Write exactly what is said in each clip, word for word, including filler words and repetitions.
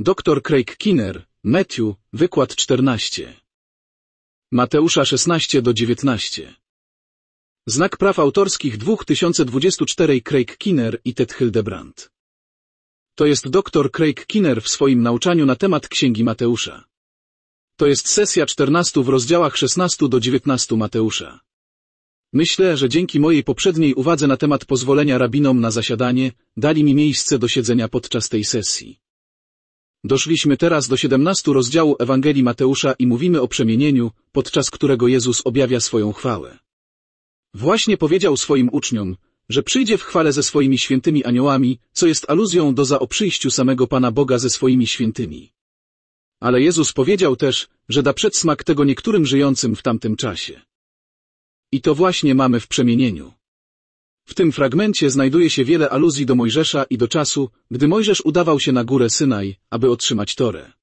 doktor Craig Keener, Matthew, wykład czternaście. Mateusza szesnaście do dziewiętnastu. Znak praw autorskich dwa tysiące dwudziesty czwarty Craig Keener i Ted Hildebrand. To jest doktor Craig Keener w swoim nauczaniu na temat Księgi Mateusza. To jest sesja czternasta w rozdziałach szesnaście do dziewiętnastu Mateusza. Myślę, że dzięki mojej poprzedniej uwadze na temat pozwolenia rabinom na zasiadanie, dali mi miejsce do siedzenia podczas tej sesji. Doszliśmy teraz do siedemnastego rozdziału Ewangelii Mateusza i mówimy o przemienieniu, podczas którego Jezus objawia swoją chwałę. Właśnie powiedział swoim uczniom, że przyjdzie w chwale ze swoimi świętymi aniołami, co jest aluzją do za o przyjściu samego Pana Boga ze swoimi świętymi. Ale Jezus powiedział też, że da przedsmak tego niektórym żyjącym w tamtym czasie. I to właśnie mamy w przemienieniu. W tym fragmencie znajduje się wiele aluzji do Mojżesza i do czasu, gdy Mojżesz udawał się na górę Synaj, aby otrzymać Torę.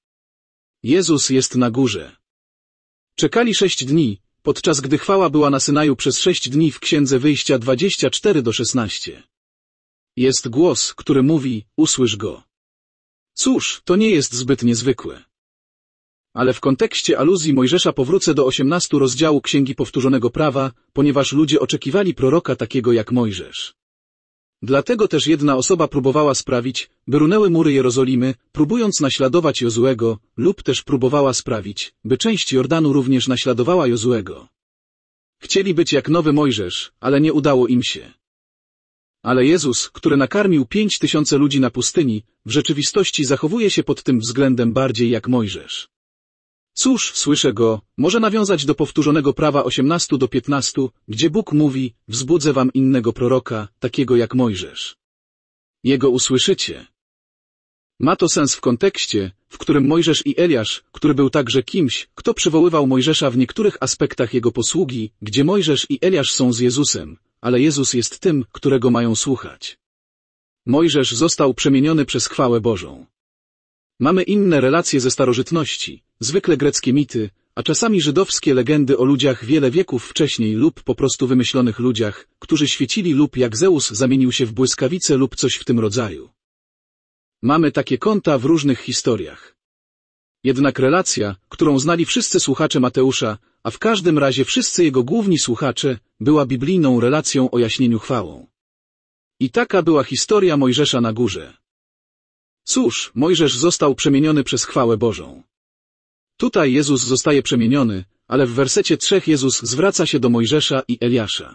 Jezus jest na górze. Czekali sześć dni, podczas gdy chwała była na Synaju przez sześć dni w Księdze Wyjścia dwadzieścia cztery do szesnastu. Jest głos, który mówi, usłysz go. Cóż, to nie jest zbyt niezwykłe. Ale w kontekście aluzji Mojżesza powrócę do osiemnastego rozdziału Księgi Powtórzonego Prawa, ponieważ ludzie oczekiwali proroka takiego jak Mojżesz. Dlatego też jedna osoba próbowała sprawić, by runęły mury Jerozolimy, próbując naśladować Jozuego, lub też próbowała sprawić, by część Jordanu również naśladowała Jozuego. Chcieli być jak nowy Mojżesz, ale nie udało im się. Ale Jezus, który nakarmił pięć tysięcy ludzi na pustyni, w rzeczywistości zachowuje się pod tym względem bardziej jak Mojżesz. Cóż, słyszę go, może nawiązać do powtórzonego prawa osiemnastego do piętnastego, gdzie Bóg mówi, wzbudzę wam innego proroka, takiego jak Mojżesz. Jego usłyszycie. Ma to sens w kontekście, w którym Mojżesz i Eliasz, który był także kimś, kto przywoływał Mojżesza w niektórych aspektach jego posługi, gdzie Mojżesz i Eliasz są z Jezusem, ale Jezus jest tym, którego mają słuchać. Mojżesz został przemieniony przez chwałę Bożą. Mamy inne relacje ze starożytności, zwykle greckie mity, a czasami żydowskie legendy o ludziach wiele wieków wcześniej lub po prostu wymyślonych ludziach, którzy świecili lub jak Zeus zamienił się w błyskawicę lub coś w tym rodzaju. Mamy takie konta w różnych historiach. Jednak relacja, którą znali wszyscy słuchacze Mateusza, a w każdym razie wszyscy jego główni słuchacze, była biblijną relacją o jaśnieniu chwałą. I taka była historia Mojżesza na górze. Cóż, Mojżesz został przemieniony przez chwałę Bożą. Tutaj Jezus zostaje przemieniony, ale w wersecie trzech Jezus zwraca się do Mojżesza i Eliasza.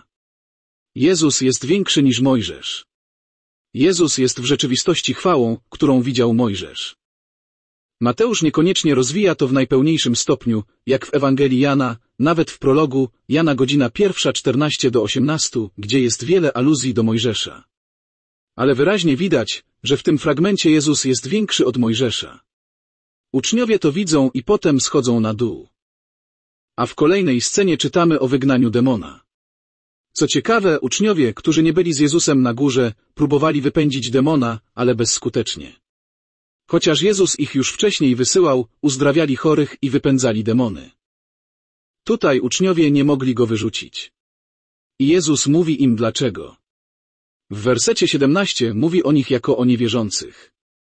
Jezus jest większy niż Mojżesz. Jezus jest w rzeczywistości chwałą, którą widział Mojżesz. Mateusz niekoniecznie rozwija to w najpełniejszym stopniu, jak w Ewangelii Jana, nawet w prologu, Jana godzina pierwsza czternaście do osiemnastu, gdzie jest wiele aluzji do Mojżesza. Ale wyraźnie widać, że w tym fragmencie Jezus jest większy od Mojżesza. Uczniowie to widzą i potem schodzą na dół. A w kolejnej scenie czytamy o wygnaniu demona. Co ciekawe, uczniowie, którzy nie byli z Jezusem na górze, próbowali wypędzić demona, ale bezskutecznie. Chociaż Jezus ich już wcześniej wysyłał, uzdrawiali chorych i wypędzali demony. Tutaj uczniowie nie mogli go wyrzucić. I Jezus mówi im dlaczego. W wersecie siedemnastym mówi o nich jako o niewierzących.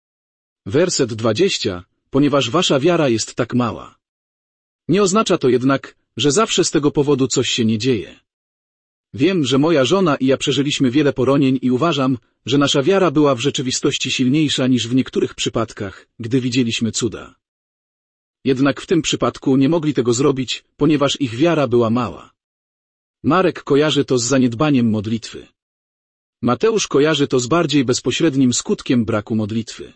Werset dwudziesty, ponieważ wasza wiara jest tak mała. Nie oznacza to jednak, że zawsze z tego powodu coś się nie dzieje. Wiem, że moja żona i ja przeżyliśmy wiele poronień i uważam, że nasza wiara była w rzeczywistości silniejsza niż w niektórych przypadkach, gdy widzieliśmy cuda. Jednak w tym przypadku nie mogli tego zrobić, ponieważ ich wiara była mała. Marek kojarzy to z zaniedbaniem modlitwy. Mateusz kojarzy to z bardziej bezpośrednim skutkiem braku modlitwy.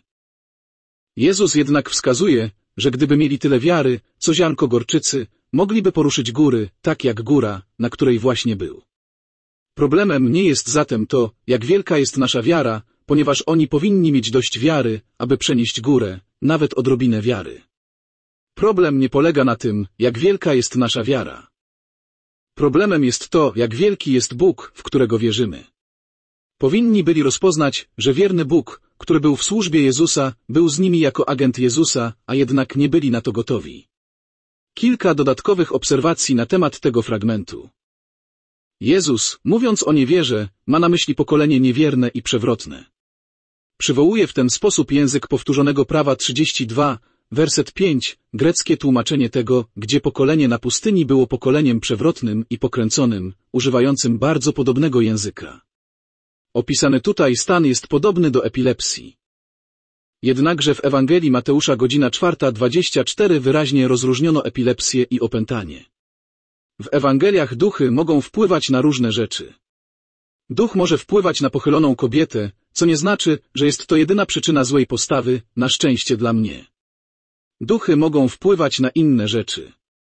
Jezus jednak wskazuje, że gdyby mieli tyle wiary, co ziarnko gorczycy, mogliby poruszyć góry, tak jak góra, na której właśnie był. Problemem nie jest zatem to, jak wielka jest nasza wiara, ponieważ oni powinni mieć dość wiary, aby przenieść górę, nawet odrobinę wiary. Problem nie polega na tym, jak wielka jest nasza wiara. Problemem jest to, jak wielki jest Bóg, w którego wierzymy. Powinni byli rozpoznać, że wierny Bóg, który był w służbie Jezusa, był z nimi jako agent Jezusa, a jednak nie byli na to gotowi. Kilka dodatkowych obserwacji na temat tego fragmentu. Jezus, mówiąc o niewierze, ma na myśli pokolenie niewierne i przewrotne. Przywołuje w ten sposób język powtórzonego prawa trzydzieści dwa, werset pięć, greckie tłumaczenie tego, gdzie pokolenie na pustyni było pokoleniem przewrotnym i pokręconym, używającym bardzo podobnego języka. Opisany tutaj stan jest podobny do epilepsji. Jednakże w Ewangelii Mateusza godzina czwarta dwadzieścia cztery wyraźnie rozróżniono epilepsję i opętanie. W Ewangeliach duchy mogą wpływać na różne rzeczy. Duch może wpływać na pochyloną kobietę, co nie znaczy, że jest to jedyna przyczyna złej postawy, na szczęście dla mnie. Duchy mogą wpływać na inne rzeczy.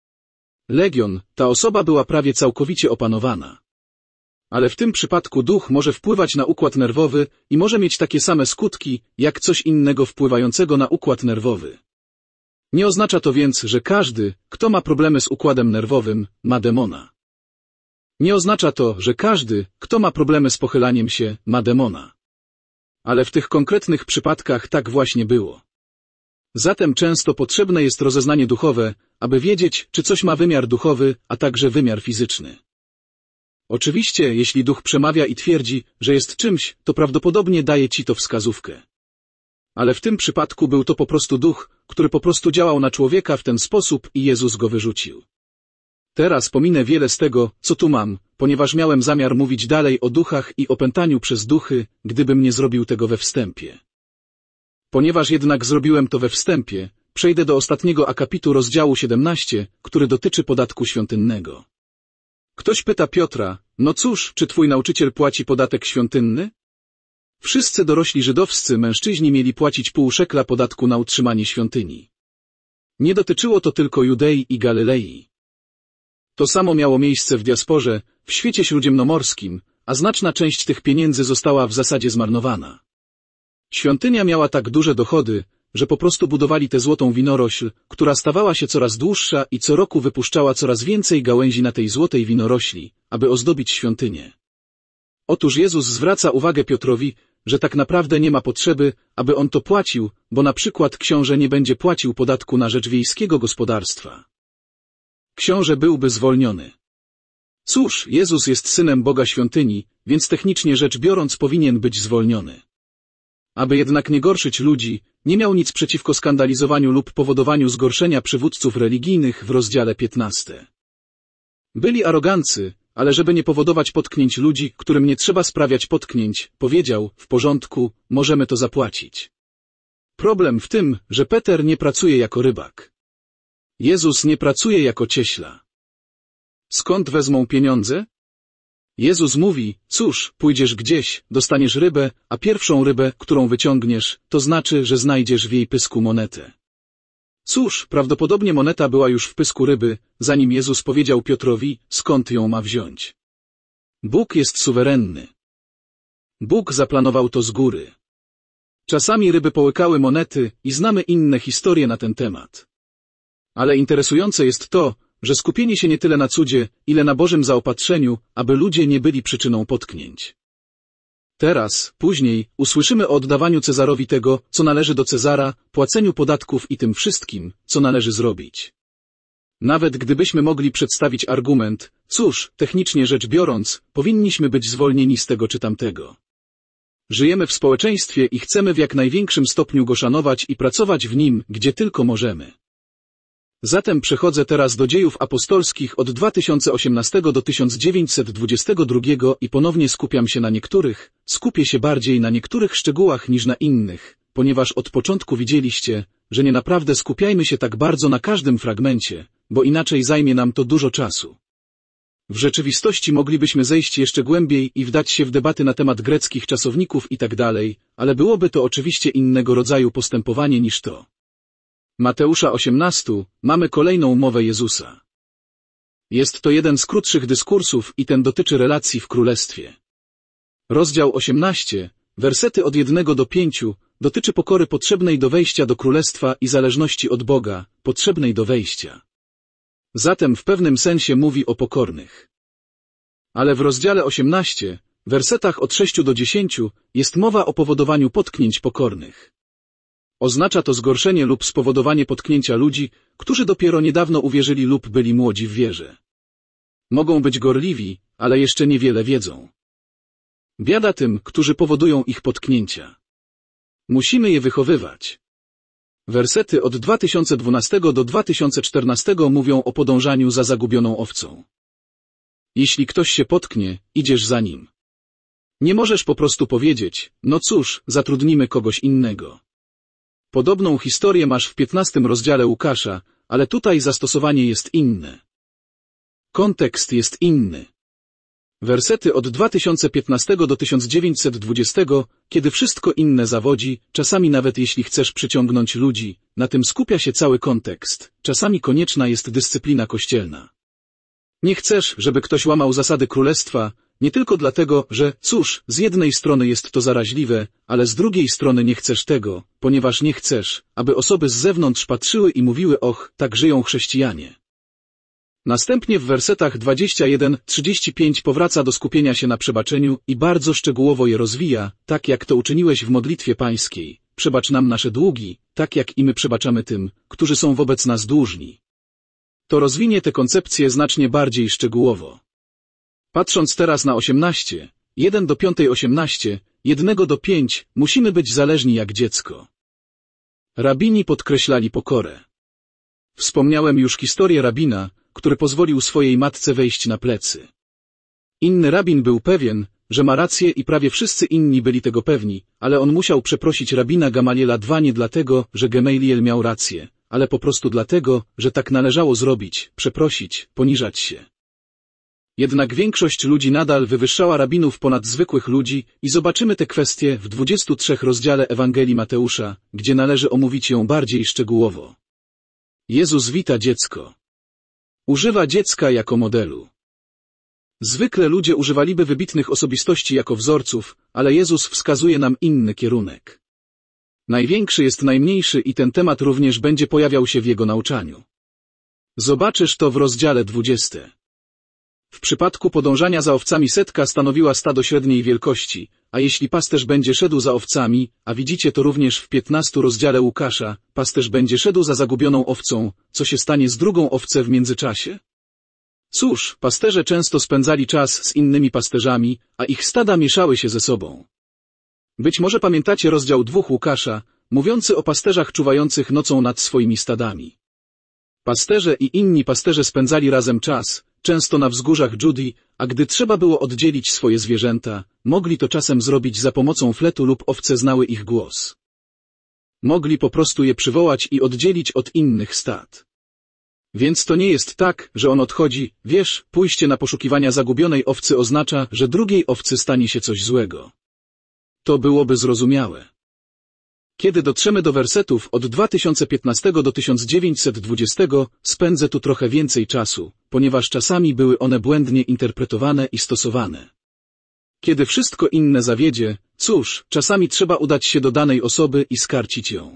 Legion, ta osoba była prawie całkowicie opanowana. Ale w tym przypadku duch może wpływać na układ nerwowy i może mieć takie same skutki, jak coś innego wpływającego na układ nerwowy. Nie oznacza to więc, że każdy, kto ma problemy z układem nerwowym, ma demona. Nie oznacza to, że każdy, kto ma problemy z pochylaniem się, ma demona. Ale w tych konkretnych przypadkach tak właśnie było. Zatem często potrzebne jest rozeznanie duchowe, aby wiedzieć, czy coś ma wymiar duchowy, a także wymiar fizyczny. Oczywiście, jeśli duch przemawia i twierdzi, że jest czymś, to prawdopodobnie daje ci to wskazówkę. Ale w tym przypadku był to po prostu duch, który po prostu działał na człowieka w ten sposób i Jezus go wyrzucił. Teraz pominę wiele z tego, co tu mam, ponieważ miałem zamiar mówić dalej o duchach i opętaniu przez duchy, gdybym nie zrobił tego we wstępie. Ponieważ jednak zrobiłem to we wstępie, przejdę do ostatniego akapitu rozdziału siedemnaście, który dotyczy podatku świątynnego. Ktoś pyta Piotra, no cóż, czy twój nauczyciel płaci podatek świątynny? Wszyscy dorośli żydowscy mężczyźni mieli płacić pół szekla podatku na utrzymanie świątyni. Nie dotyczyło to tylko Judei i Galilei. To samo miało miejsce w diasporze, w świecie śródziemnomorskim, a znaczna część tych pieniędzy została w zasadzie zmarnowana. Świątynia miała tak duże dochody, że po prostu budowali tę złotą winorośl, która stawała się coraz dłuższa i co roku wypuszczała coraz więcej gałęzi na tej złotej winorośli, aby ozdobić świątynię. Otóż Jezus zwraca uwagę Piotrowi, że tak naprawdę nie ma potrzeby, aby on to płacił, bo na przykład książę nie będzie płacił podatku na rzecz wiejskiego gospodarstwa. Książę byłby zwolniony. Cóż, Jezus jest synem Boga świątyni, więc technicznie rzecz biorąc powinien być zwolniony. Aby jednak nie gorszyć ludzi, nie miał nic przeciwko skandalizowaniu lub powodowaniu zgorszenia przywódców religijnych w rozdziale piętnastym. Byli arogancy, ale żeby nie powodować potknięć ludzi, którym nie trzeba sprawiać potknięć, powiedział, w porządku, możemy to zapłacić. Problem w tym, że Peter nie pracuje jako rybak. Jezus nie pracuje jako cieśla. Skąd wezmą pieniądze? Jezus mówi, cóż, pójdziesz gdzieś, dostaniesz rybę, a pierwszą rybę, którą wyciągniesz, to znaczy, że znajdziesz w jej pysku monetę. Cóż, prawdopodobnie moneta była już w pysku ryby, zanim Jezus powiedział Piotrowi, skąd ją ma wziąć. Bóg jest suwerenny. Bóg zaplanował to z góry. Czasami ryby połykały monety i znamy inne historie na ten temat. Ale interesujące jest to, że skupienie się nie tyle na cudzie, ile na Bożym zaopatrzeniu, aby ludzie nie byli przyczyną potknięć. Teraz, później, usłyszymy o oddawaniu Cezarowi tego, co należy do Cezara, płaceniu podatków i tym wszystkim, co należy zrobić. Nawet gdybyśmy mogli przedstawić argument, cóż, technicznie rzecz biorąc, powinniśmy być zwolnieni z tego czy tamtego. Żyjemy w społeczeństwie i chcemy w jak największym stopniu go szanować i pracować w nim, gdzie tylko możemy. Zatem przechodzę teraz do Dziejów Apostolskich od dwa tysiące osiemnastego do tysiąc dziewięćset dwudziestego drugiego i ponownie skupiam się na niektórych, skupię się bardziej na niektórych szczegółach niż na innych, ponieważ od początku widzieliście, że nie naprawdę skupiajmy się tak bardzo na każdym fragmencie, bo inaczej zajmie nam to dużo czasu. W rzeczywistości moglibyśmy zejść jeszcze głębiej i wdać się w debaty na temat greckich czasowników i tak dalej, ale byłoby to oczywiście innego rodzaju postępowanie niż to. Mateusza osiemnaście, mamy kolejną mowę Jezusa. Jest to jeden z krótszych dyskursów i ten dotyczy relacji w królestwie. Rozdział osiemnasty, wersety od jednego do pięciu, dotyczy pokory potrzebnej do wejścia do królestwa i zależności od Boga, potrzebnej do wejścia. Zatem w pewnym sensie mówi o pokornych. Ale w rozdziale osiemnastym, wersetach od sześciu do dziesięciu, jest mowa o powodowaniu potknięć pokornych. Oznacza to zgorszenie lub spowodowanie potknięcia ludzi, którzy dopiero niedawno uwierzyli lub byli młodzi w wierze. Mogą być gorliwi, ale jeszcze niewiele wiedzą. Biada tym, którzy powodują ich potknięcia. Musimy je wychowywać. Wersety od dwa tysiące dwunastego do dwa tysiące czternastego mówią o podążaniu za zagubioną owcą. Jeśli ktoś się potknie, idziesz za nim. Nie możesz po prostu powiedzieć, no cóż, zatrudnimy kogoś innego. Podobną historię masz w piętnastym rozdziale Łukasza, ale tutaj zastosowanie jest inne. Kontekst jest inny. Wersety od dwa tysiące piętnastego do tysiąc dziewięćset dwudziestego, kiedy wszystko inne zawodzi, czasami nawet jeśli chcesz przyciągnąć ludzi, na tym skupia się cały kontekst, czasami konieczna jest dyscyplina kościelna. Nie chcesz, żeby ktoś łamał zasady królestwa, nie tylko dlatego, że, cóż, z jednej strony jest to zaraźliwe, ale z drugiej strony nie chcesz tego, ponieważ nie chcesz, aby osoby z zewnątrz patrzyły i mówiły: och, tak żyją chrześcijanie. Następnie w wersetach dwudziestym pierwszym do trzydziestego piątego powraca do skupienia się na przebaczeniu i bardzo szczegółowo je rozwija, tak jak to uczyniłeś w modlitwie pańskiej. Przebacz nam nasze długi, tak jak i my przebaczamy tym, którzy są wobec nas dłużni. To rozwinie tę koncepcję znacznie bardziej szczegółowo. Patrząc teraz na osiemnaście, jeden do piątej osiemnaście, jeden do pięciu, musimy być zależni jak dziecko. Rabini podkreślali pokorę. Wspomniałem już historię rabina, który pozwolił swojej matce wejść na plecy. Inny rabin był pewien, że ma rację i prawie wszyscy inni byli tego pewni, ale on musiał przeprosić rabina Gamaliela dwa nie dlatego, że Gamaliel miał rację, ale po prostu dlatego, że tak należało zrobić, przeprosić, poniżać się. Jednak większość ludzi nadal wywyższała rabinów ponad zwykłych ludzi i zobaczymy te kwestie w dwudziestym trzecim rozdziale Ewangelii Mateusza, gdzie należy omówić ją bardziej szczegółowo. Jezus wita dziecko. Używa dziecka jako modelu. Zwykle ludzie używaliby wybitnych osobistości jako wzorców, ale Jezus wskazuje nam inny kierunek. Największy jest najmniejszy i ten temat również będzie pojawiał się w jego nauczaniu. Zobaczysz to w rozdziale dwudziestym. W przypadku podążania za owcami setka stanowiła stado średniej wielkości, a jeśli pasterz będzie szedł za owcami, a widzicie to również w piętnastym rozdziale Łukasza, pasterz będzie szedł za zagubioną owcą, co się stanie z drugą owcą w międzyczasie? Cóż, pasterze często spędzali czas z innymi pasterzami, a ich stada mieszały się ze sobą. Być może pamiętacie rozdział drugi Łukasza, mówiący o pasterzach czuwających nocą nad swoimi stadami. Pasterze i inni pasterze spędzali razem czas, często na wzgórzach Judii, a gdy trzeba było oddzielić swoje zwierzęta, mogli to czasem zrobić za pomocą fletu lub owce znały ich głos. Mogli po prostu je przywołać i oddzielić od innych stad. Więc to nie jest tak, że on odchodzi, wiesz, pójście na poszukiwania zagubionej owcy oznacza, że drugiej owcy stanie się coś złego. To byłoby zrozumiałe. Kiedy dotrzemy do wersetów od dwa tysiące piętnastego do tysiąc dziewięćset dwudziestego, spędzę tu trochę więcej czasu, ponieważ czasami były one błędnie interpretowane i stosowane. Kiedy wszystko inne zawiedzie, cóż, czasami trzeba udać się do danej osoby i skarcić ją.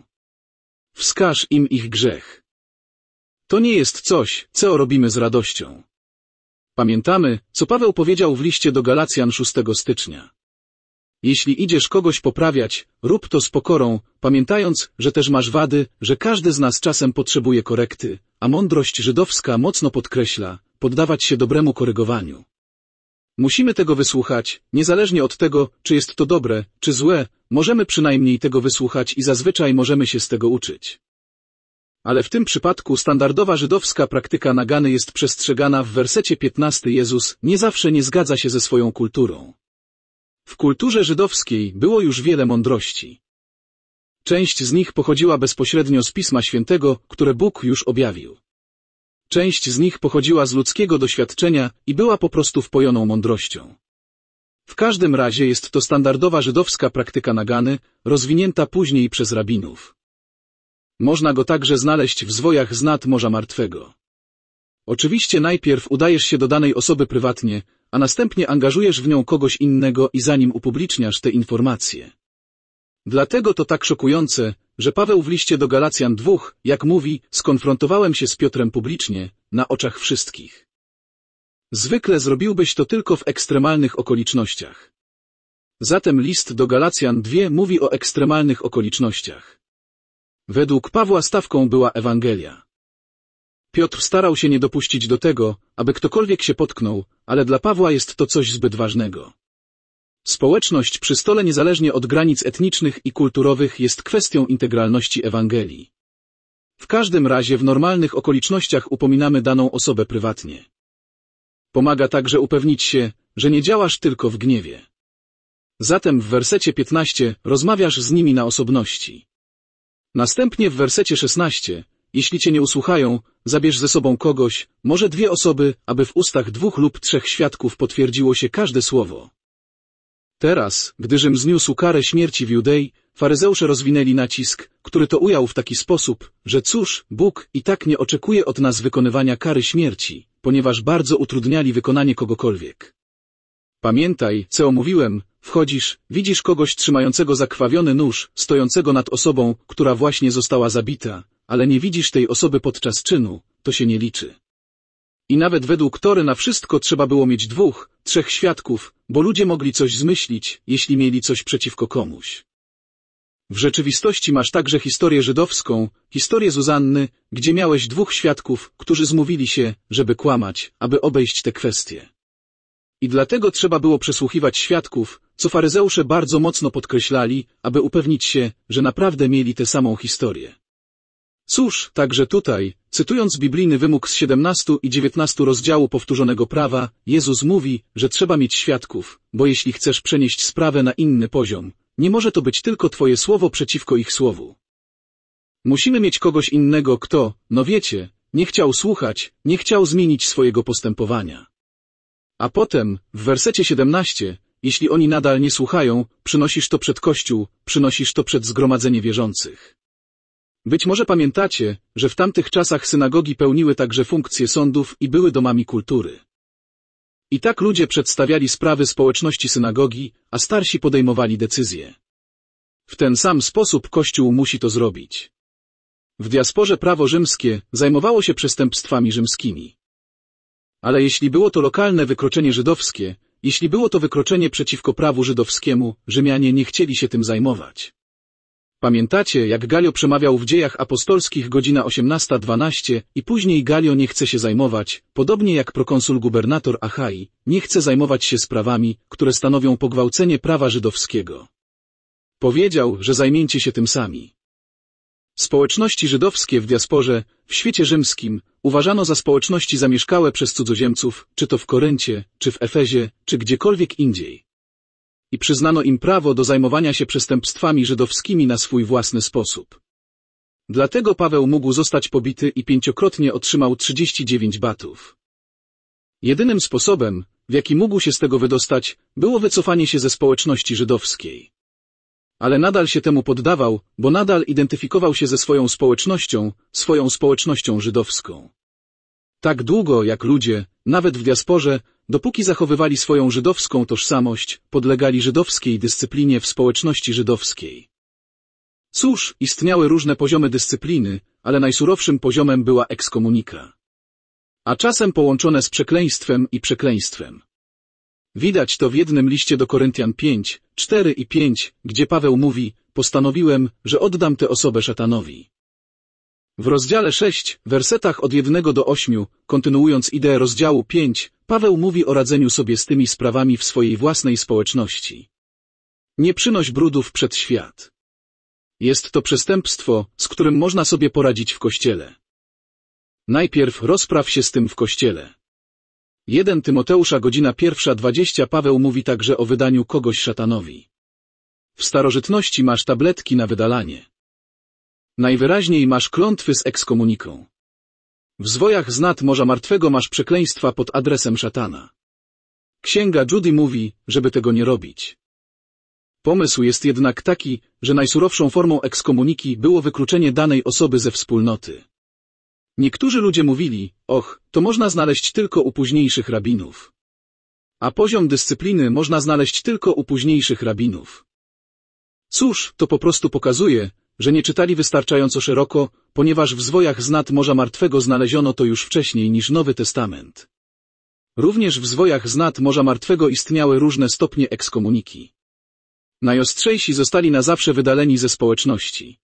Wskaż im ich grzech. To nie jest coś, co robimy z radością. Pamiętamy, co Paweł powiedział w liście do Galacjan szóstego stycznia. Jeśli idziesz kogoś poprawiać, rób to z pokorą, pamiętając, że też masz wady, że każdy z nas czasem potrzebuje korekty, a mądrość żydowska mocno podkreśla, poddawać się dobremu korygowaniu. Musimy tego wysłuchać, niezależnie od tego, czy jest to dobre, czy złe, możemy przynajmniej tego wysłuchać i zazwyczaj możemy się z tego uczyć. Ale w tym przypadku standardowa żydowska praktyka nagany jest przestrzegana w wersecie piętnastym. Jezus nie zawsze nie zgadza się ze swoją kulturą. W kulturze żydowskiej było już wiele mądrości. Część z nich pochodziła bezpośrednio z Pisma Świętego, które Bóg już objawił. Część z nich pochodziła z ludzkiego doświadczenia i była po prostu wpojoną mądrością. W każdym razie jest to standardowa żydowska praktyka nagany, rozwinięta później przez rabinów. Można go także znaleźć w zwojach z nad Morza Martwego. Oczywiście najpierw udajesz się do danej osoby prywatnie, a następnie angażujesz w nią kogoś innego i zanim upubliczniasz te informacje. Dlatego to tak szokujące, że Paweł w liście do Galacjan dwóch, jak mówi, skonfrontowałem się z Piotrem publicznie, na oczach wszystkich. Zwykle zrobiłbyś to tylko w ekstremalnych okolicznościach. Zatem list do Galacjan dwa mówi o ekstremalnych okolicznościach. Według Pawła stawką była Ewangelia. Piotr starał się nie dopuścić do tego, aby ktokolwiek się potknął, ale dla Pawła jest to coś zbyt ważnego. Społeczność przy stole niezależnie od granic etnicznych i kulturowych jest kwestią integralności Ewangelii. W każdym razie w normalnych okolicznościach upominamy daną osobę prywatnie. Pomaga także upewnić się, że nie działasz tylko w gniewie. Zatem w wersecie piętnastym rozmawiasz z nimi na osobności. Następnie w wersecie szesnastym, jeśli cię nie usłuchają, zabierz ze sobą kogoś, może dwie osoby, aby w ustach dwóch lub trzech świadków potwierdziło się każde słowo. Teraz, gdy Rzym zniósł karę śmierci w Judei, faryzeusze rozwinęli nacisk, który to ujął w taki sposób, że cóż, Bóg i tak nie oczekuje od nas wykonywania kary śmierci, ponieważ bardzo utrudniali wykonanie kogokolwiek. Pamiętaj, co mówiłem, wchodzisz, widzisz kogoś trzymającego zakrwawiony nóż, stojącego nad osobą, która właśnie została zabita, ale nie widzisz tej osoby podczas czynu, to się nie liczy. I nawet według Tory na wszystko trzeba było mieć dwóch, trzech świadków, bo ludzie mogli coś zmyślić, jeśli mieli coś przeciwko komuś. W rzeczywistości masz także historię żydowską, historię Zuzanny, gdzie miałeś dwóch świadków, którzy zmówili się, żeby kłamać, aby obejść te kwestie. I dlatego trzeba było przesłuchiwać świadków, co faryzeusze bardzo mocno podkreślali, aby upewnić się, że naprawdę mieli tę samą historię. Cóż, także tutaj, cytując biblijny wymóg z siedemnastego i dziewiętnastego rozdziału powtórzonego prawa, Jezus mówi, że trzeba mieć świadków, bo jeśli chcesz przenieść sprawę na inny poziom, nie może to być tylko twoje słowo przeciwko ich słowu. Musimy mieć kogoś innego, kto, no wiecie, nie chciał słuchać, nie chciał zmienić swojego postępowania. A potem, w wersecie siedemnastym, jeśli oni nadal nie słuchają, przynosisz to przed Kościół, przynosisz to przed zgromadzenie wierzących. Być może pamiętacie, że w tamtych czasach synagogi pełniły także funkcje sądów i były domami kultury. I tak ludzie przedstawiali sprawy społeczności synagogi, a starsi podejmowali decyzje. W ten sam sposób Kościół musi to zrobić. W diasporze prawo rzymskie zajmowało się przestępstwami rzymskimi. Ale jeśli było to lokalne wykroczenie żydowskie, jeśli było to wykroczenie przeciwko prawu żydowskiemu, Rzymianie nie chcieli się tym zajmować. Pamiętacie, jak Galio przemawiał w Dziejach Apostolskich godzina osiemnasta dwanaście i później Galio nie chce się zajmować, podobnie jak prokonsul gubernator Achai, nie chce zajmować się sprawami, które stanowią pogwałcenie prawa żydowskiego. Powiedział, że zajmijcie się tym sami. Społeczności żydowskie w diasporze, w świecie rzymskim, uważano za społeczności zamieszkałe przez cudzoziemców, czy to w Koryncie, czy w Efezie, czy gdziekolwiek indziej. I przyznano im prawo do zajmowania się przestępstwami żydowskimi na swój własny sposób. Dlatego Paweł mógł zostać pobity i pięciokrotnie otrzymał trzydzieści dziewięć batów. Jedynym sposobem, w jaki mógł się z tego wydostać, było wycofanie się ze społeczności żydowskiej. Ale nadal się temu poddawał, bo nadal identyfikował się ze swoją społecznością, swoją społecznością żydowską. Tak długo jak ludzie, nawet w diasporze, dopóki zachowywali swoją żydowską tożsamość, podlegali żydowskiej dyscyplinie w społeczności żydowskiej. Cóż, istniały różne poziomy dyscypliny, ale najsurowszym poziomem była ekskomunika. A czasem połączone z przekleństwem i przekleństwem. Widać to w jednym liście do Koryntian pięć, cztery i pięć, gdzie Paweł mówi, postanowiłem, że oddam tę osobę szatanowi. W rozdziale sześć, wersetach od jednego do ośmiu, kontynuując ideę rozdziału pięć, Paweł mówi o radzeniu sobie z tymi sprawami w swojej własnej społeczności. Nie przynoś brudów przed świat. Jest to przestępstwo, z którym można sobie poradzić w Kościele. Najpierw rozpraw się z tym w Kościele. Pierwszy Tymoteusza godzina pierwsza dwadzieścia Paweł mówi także o wydaniu kogoś szatanowi. W starożytności masz tabletki na wydalanie. Najwyraźniej masz klątwy z ekskomuniką. W zwojach z nad Morza Martwego masz przekleństwa pod adresem szatana. Księga Judy mówi, żeby tego nie robić. Pomysł jest jednak taki, że najsurowszą formą ekskomuniki było wykluczenie danej osoby ze wspólnoty. Niektórzy ludzie mówili, och, to można znaleźć tylko u późniejszych rabinów. A poziom dyscypliny można znaleźć tylko u późniejszych rabinów. Cóż, to po prostu pokazuje, że nie czytali wystarczająco szeroko, ponieważ w zwojach z nad Morza Martwego znaleziono to już wcześniej niż Nowy Testament. Również w zwojach z nad Morza Martwego istniały różne stopnie ekskomuniki. Najostrzejsi zostali na zawsze wydaleni ze społeczności.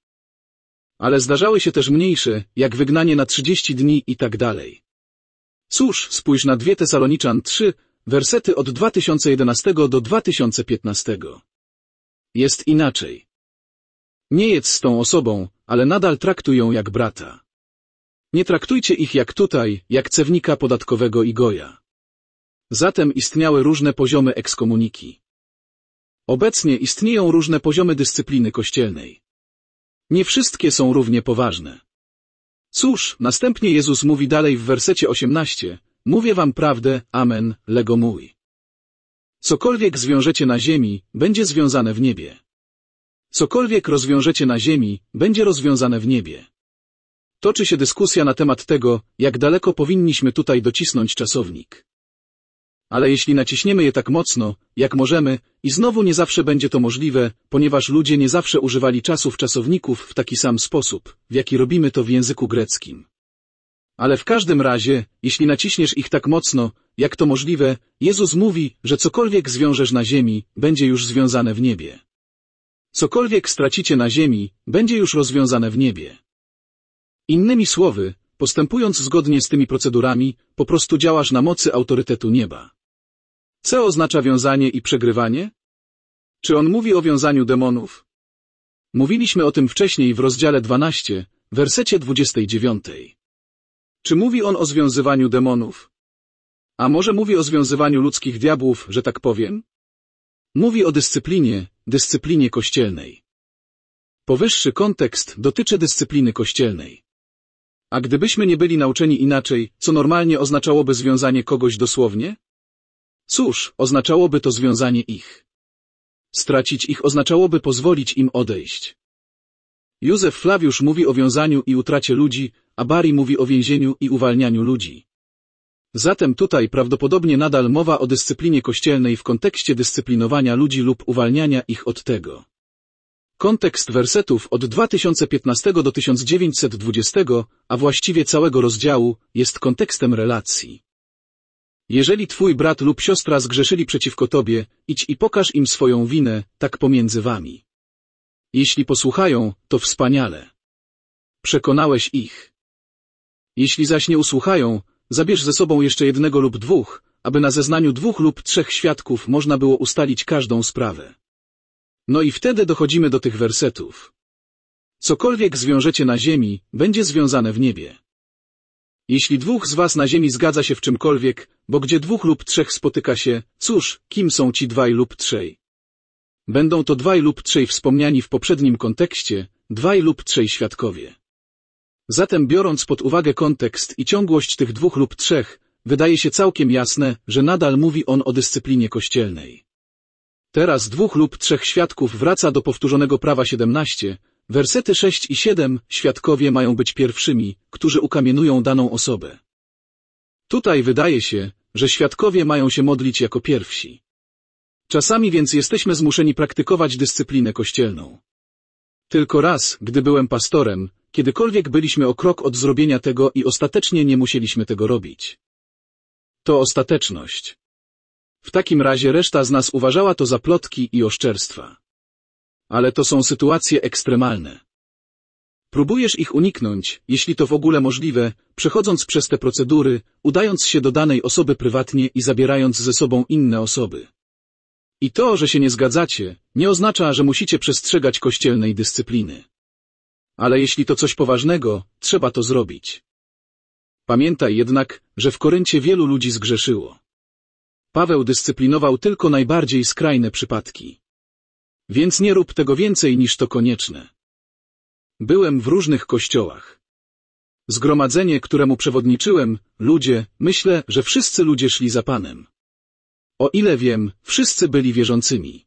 Ale zdarzały się też mniejsze, jak wygnanie na trzydzieści dni i tak dalej. Cóż, spójrz na dwie Tesaloniczan trzy, Wersety od dwa tysiące jedenastego do dwa tysiące piętnastego. Jest inaczej. Nie jedz z tą osobą, ale nadal traktuj ją jak brata. Nie traktujcie ich jak tutaj, jak cewnika podatkowego i goja. Zatem istniały różne poziomy ekskomuniki. Obecnie istnieją różne poziomy dyscypliny kościelnej. Nie wszystkie są równie poważne. Cóż, następnie Jezus mówi dalej w wersecie osiemnastym, mówię wam prawdę, amen, lego mój. Cokolwiek zwiążecie na ziemi, będzie związane w niebie. Cokolwiek rozwiążecie na ziemi, będzie rozwiązane w niebie. Toczy się dyskusja na temat tego, jak daleko powinniśmy tutaj docisnąć czasownik. Ale jeśli naciśniemy je tak mocno, jak możemy, i znowu nie zawsze będzie to możliwe, ponieważ ludzie nie zawsze używali czasów czasowników w taki sam sposób, w jaki robimy to w języku greckim. Ale w każdym razie, jeśli naciśniesz ich tak mocno, jak to możliwe, Jezus mówi, że cokolwiek zwiążesz na ziemi, będzie już związane w niebie. Cokolwiek stracicie na ziemi, będzie już rozwiązane w niebie. Innymi słowy, postępując zgodnie z tymi procedurami, po prostu działasz na mocy autorytetu nieba. Co oznacza wiązanie i przegrywanie? Czy on mówi o wiązaniu demonów? Mówiliśmy o tym wcześniej w rozdziale dwunastym, wersecie dwudziestym dziewiątym. Czy mówi on o związywaniu demonów? A może mówi o związywaniu ludzkich diabłów, że tak powiem? Mówi o dyscyplinie, dyscyplinie kościelnej. Powyższy kontekst dotyczy dyscypliny kościelnej. A gdybyśmy nie byli nauczeni inaczej, co normalnie oznaczałoby związanie kogoś dosłownie? Cóż, oznaczałoby to związanie ich. Stracić ich oznaczałoby pozwolić im odejść. Józef Flawiusz mówi o wiązaniu i utracie ludzi, a Bari mówi o więzieniu i uwalnianiu ludzi. Zatem tutaj prawdopodobnie nadal mowa o dyscyplinie kościelnej w kontekście dyscyplinowania ludzi lub uwalniania ich od tego. Kontekst wersetów od dwa tysiące piętnastego do tysiąc dziewięćset dwudziestego, a właściwie całego rozdziału, jest kontekstem relacji. Jeżeli twój brat lub siostra zgrzeszyli przeciwko tobie, idź i pokaż im swoją winę, tak pomiędzy wami. Jeśli posłuchają, to wspaniale. Przekonałeś ich. Jeśli zaś nie usłuchają, zabierz ze sobą jeszcze jednego lub dwóch, aby na zeznaniu dwóch lub trzech świadków można było ustalić każdą sprawę. No i wtedy dochodzimy do tych wersetów. Cokolwiek zwiążecie na ziemi, będzie związane w niebie. Jeśli dwóch z was na ziemi zgadza się w czymkolwiek, bo gdzie dwóch lub trzech spotyka się, cóż, kim są ci dwaj lub trzej? Będą to dwaj lub trzej wspomniani w poprzednim kontekście, dwaj lub trzej świadkowie. Zatem biorąc pod uwagę kontekst i ciągłość tych dwóch lub trzech, wydaje się całkiem jasne, że nadal mówi on o dyscyplinie kościelnej. Teraz dwóch lub trzech świadków wraca do powtórzonego prawa siedemnaście, wersety sześć i siedem, świadkowie mają być pierwszymi, którzy ukamienуją daną osobę. Tutaj wydaje się, że świadkowie mają się modlić jako pierwsi. Czasami więc jesteśmy zmuszeni praktykować dyscyplinę kościelną. Tylko raz, gdy byłem pastorem, kiedykolwiek byliśmy o krok od zrobienia tego i ostatecznie nie musieliśmy tego robić. To ostateczność. W takim razie reszta z nas uważała to za plotki i oszczerstwa. Ale to są sytuacje ekstremalne. Próbujesz ich uniknąć, jeśli to w ogóle możliwe, przechodząc przez te procedury, udając się do danej osoby prywatnie i zabierając ze sobą inne osoby. I to, że się nie zgadzacie, nie oznacza, że musicie przestrzegać kościelnej dyscypliny. Ale jeśli to coś poważnego, trzeba to zrobić. Pamiętaj jednak, że w Koryncie wielu ludzi zgrzeszyło. Paweł dyscyplinował tylko najbardziej skrajne przypadki. Więc nie rób tego więcej niż to konieczne. Byłem w różnych kościołach. Zgromadzenie, któremu przewodniczyłem, ludzie, myślę, że wszyscy ludzie szli za Panem. O ile wiem, wszyscy byli wierzącymi.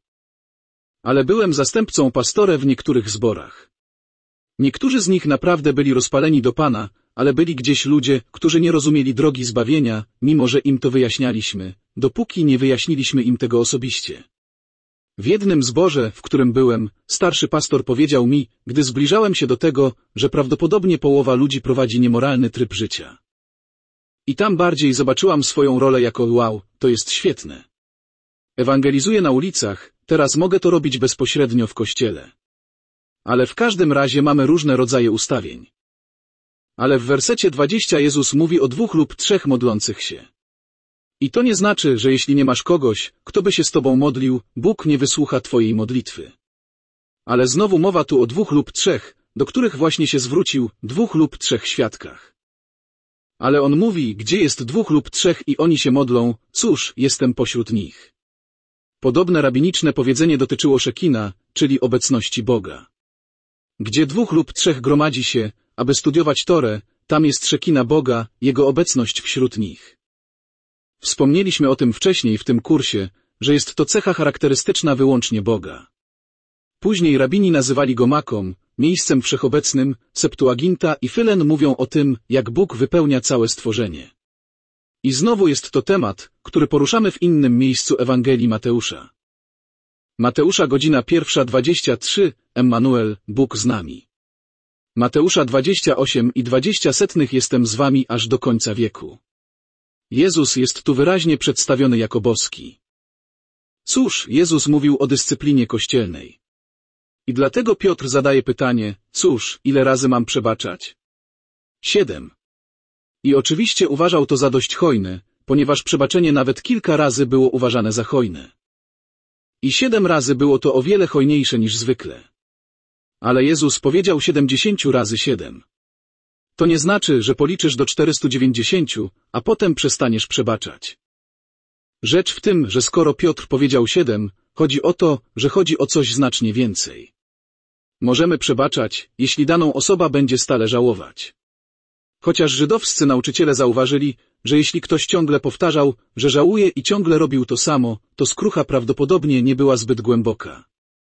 Ale byłem zastępcą pastora w niektórych zborach. Niektórzy z nich naprawdę byli rozpaleni do Pana, ale byli gdzieś ludzie, którzy nie rozumieli drogi zbawienia, mimo że im to wyjaśnialiśmy, dopóki nie wyjaśniliśmy im tego osobiście. W jednym zborze, w którym byłem, starszy pastor powiedział mi, gdy zbliżałem się do tego, że prawdopodobnie połowa ludzi prowadzi niemoralny tryb życia. I tam bardziej zobaczyłam swoją rolę jako wow, to jest świetne. Ewangelizuję na ulicach, teraz mogę to robić bezpośrednio w kościele. Ale w każdym razie mamy różne rodzaje ustawień. Ale w wersecie dwudziestym Jezus mówi o dwóch lub trzech modlących się. I to nie znaczy, że jeśli nie masz kogoś, kto by się z tobą modlił, Bóg nie wysłucha twojej modlitwy. Ale znowu mowa tu o dwóch lub trzech, do których właśnie się zwrócił, dwóch lub trzech świadkach. Ale on mówi, gdzie jest dwóch lub trzech i oni się modlą, cóż, jestem pośród nich. Podobne rabiniczne powiedzenie dotyczyło Szekina, czyli obecności Boga. Gdzie dwóch lub trzech gromadzi się, aby studiować Torę, tam jest Szekina Boga, Jego obecność wśród nich. Wspomnieliśmy o tym wcześniej w tym kursie, że jest to cecha charakterystyczna wyłącznie Boga. Później rabini nazywali go Makom, miejscem wszechobecnym, Septuaginta i Fylen mówią o tym, jak Bóg wypełnia całe stworzenie. I znowu jest to temat, który poruszamy w innym miejscu Ewangelii Mateusza. Mateusza godzina pierwsza dwadzieścia trzy, Emmanuel, Bóg z nami. Mateusza dwadzieścia osiem i dwadzieścia setnych jestem z wami aż do końca wieku. Jezus jest tu wyraźnie przedstawiony jako boski. Cóż, Jezus mówił o dyscyplinie kościelnej. I dlatego Piotr zadaje pytanie, cóż, ile razy mam przebaczać? Siedem. I oczywiście uważał to za dość hojne, ponieważ przebaczenie nawet kilka razy było uważane za hojne. I siedem razy było to o wiele hojniejsze niż zwykle. Ale Jezus powiedział siedemdziesięciu razy siedem. To nie znaczy, że policzysz do czterystu dziewięćdziesięciu, a potem przestaniesz przebaczać. Rzecz w tym, że skoro Piotr powiedział siedem, chodzi o to, że chodzi o coś znacznie więcej. Możemy przebaczać, jeśli daną osoba będzie stale żałować. Chociaż żydowscy nauczyciele zauważyli, że jeśli ktoś ciągle powtarzał, że żałuje i ciągle robił to samo, to skrucha prawdopodobnie nie była zbyt głęboka.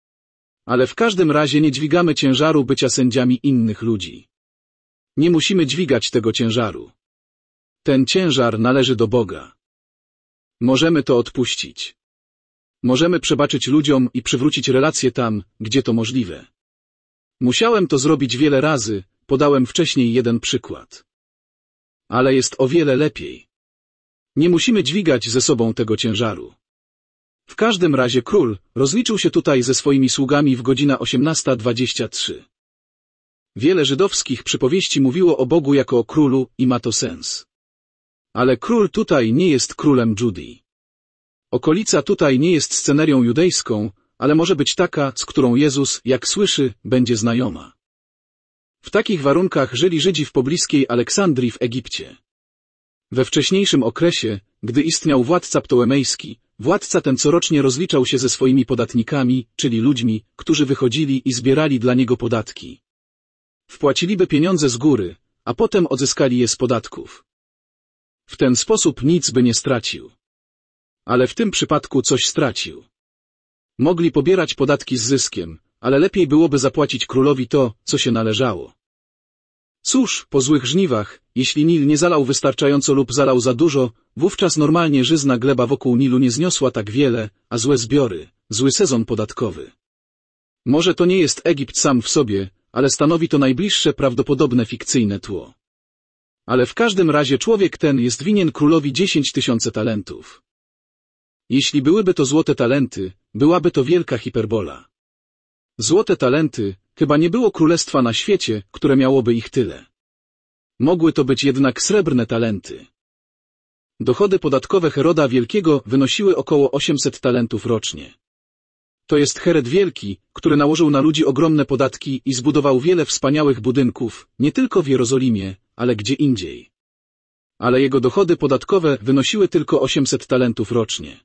Ale w każdym razie nie dźwigamy ciężaru bycia sędziami innych ludzi. Nie musimy dźwigać tego ciężaru. Ten ciężar należy do Boga. Możemy to odpuścić. Możemy przebaczyć ludziom i przywrócić relacje tam, gdzie to możliwe. Musiałem to zrobić wiele razy, podałem wcześniej jeden przykład. Ale jest o wiele lepiej. Nie musimy dźwigać ze sobą tego ciężaru. W każdym razie król rozliczył się tutaj ze swoimi sługami w godzina osiemnasta dwadzieścia trzy. Wiele żydowskich przypowieści mówiło o Bogu jako o królu i ma to sens. Ale król tutaj nie jest królem Judei. Okolica tutaj nie jest scenerią judejską, ale może być taka, z którą Jezus, jak słyszy, będzie znajoma. W takich warunkach żyli Żydzi w pobliskiej Aleksandrii w Egipcie. We wcześniejszym okresie, gdy istniał władca ptolemejski, władca ten corocznie rozliczał się ze swoimi podatnikami, czyli ludźmi, którzy wychodzili i zbierali dla niego podatki. Wpłaciliby pieniądze z góry, a potem odzyskali je z podatków. W ten sposób nic by nie stracił. Ale w tym przypadku coś stracił. Mogli pobierać podatki z zyskiem, ale lepiej byłoby zapłacić królowi to, co się należało. Cóż, po złych żniwach, jeśli Nil nie zalał wystarczająco lub zalał za dużo, wówczas normalnie żyzna gleba wokół Nilu nie zniosła tak wiele, a złe zbiory, zły sezon podatkowy. Może to nie jest Egipt sam w sobie, ale stanowi to najbliższe prawdopodobne fikcyjne tło. Ale w każdym razie człowiek ten jest winien królowi dziesięć tysięcy talentów. Jeśli byłyby to złote talenty, byłaby to wielka hiperbola. Złote talenty, chyba nie było królestwa na świecie, które miałoby ich tyle. Mogły to być jednak srebrne talenty. Dochody podatkowe Heroda Wielkiego wynosiły około osiemset talentów rocznie. To jest Herod Wielki, który nałożył na ludzi ogromne podatki i zbudował wiele wspaniałych budynków, nie tylko w Jerozolimie, ale gdzie indziej. Ale jego dochody podatkowe wynosiły tylko osiemset talentów rocznie.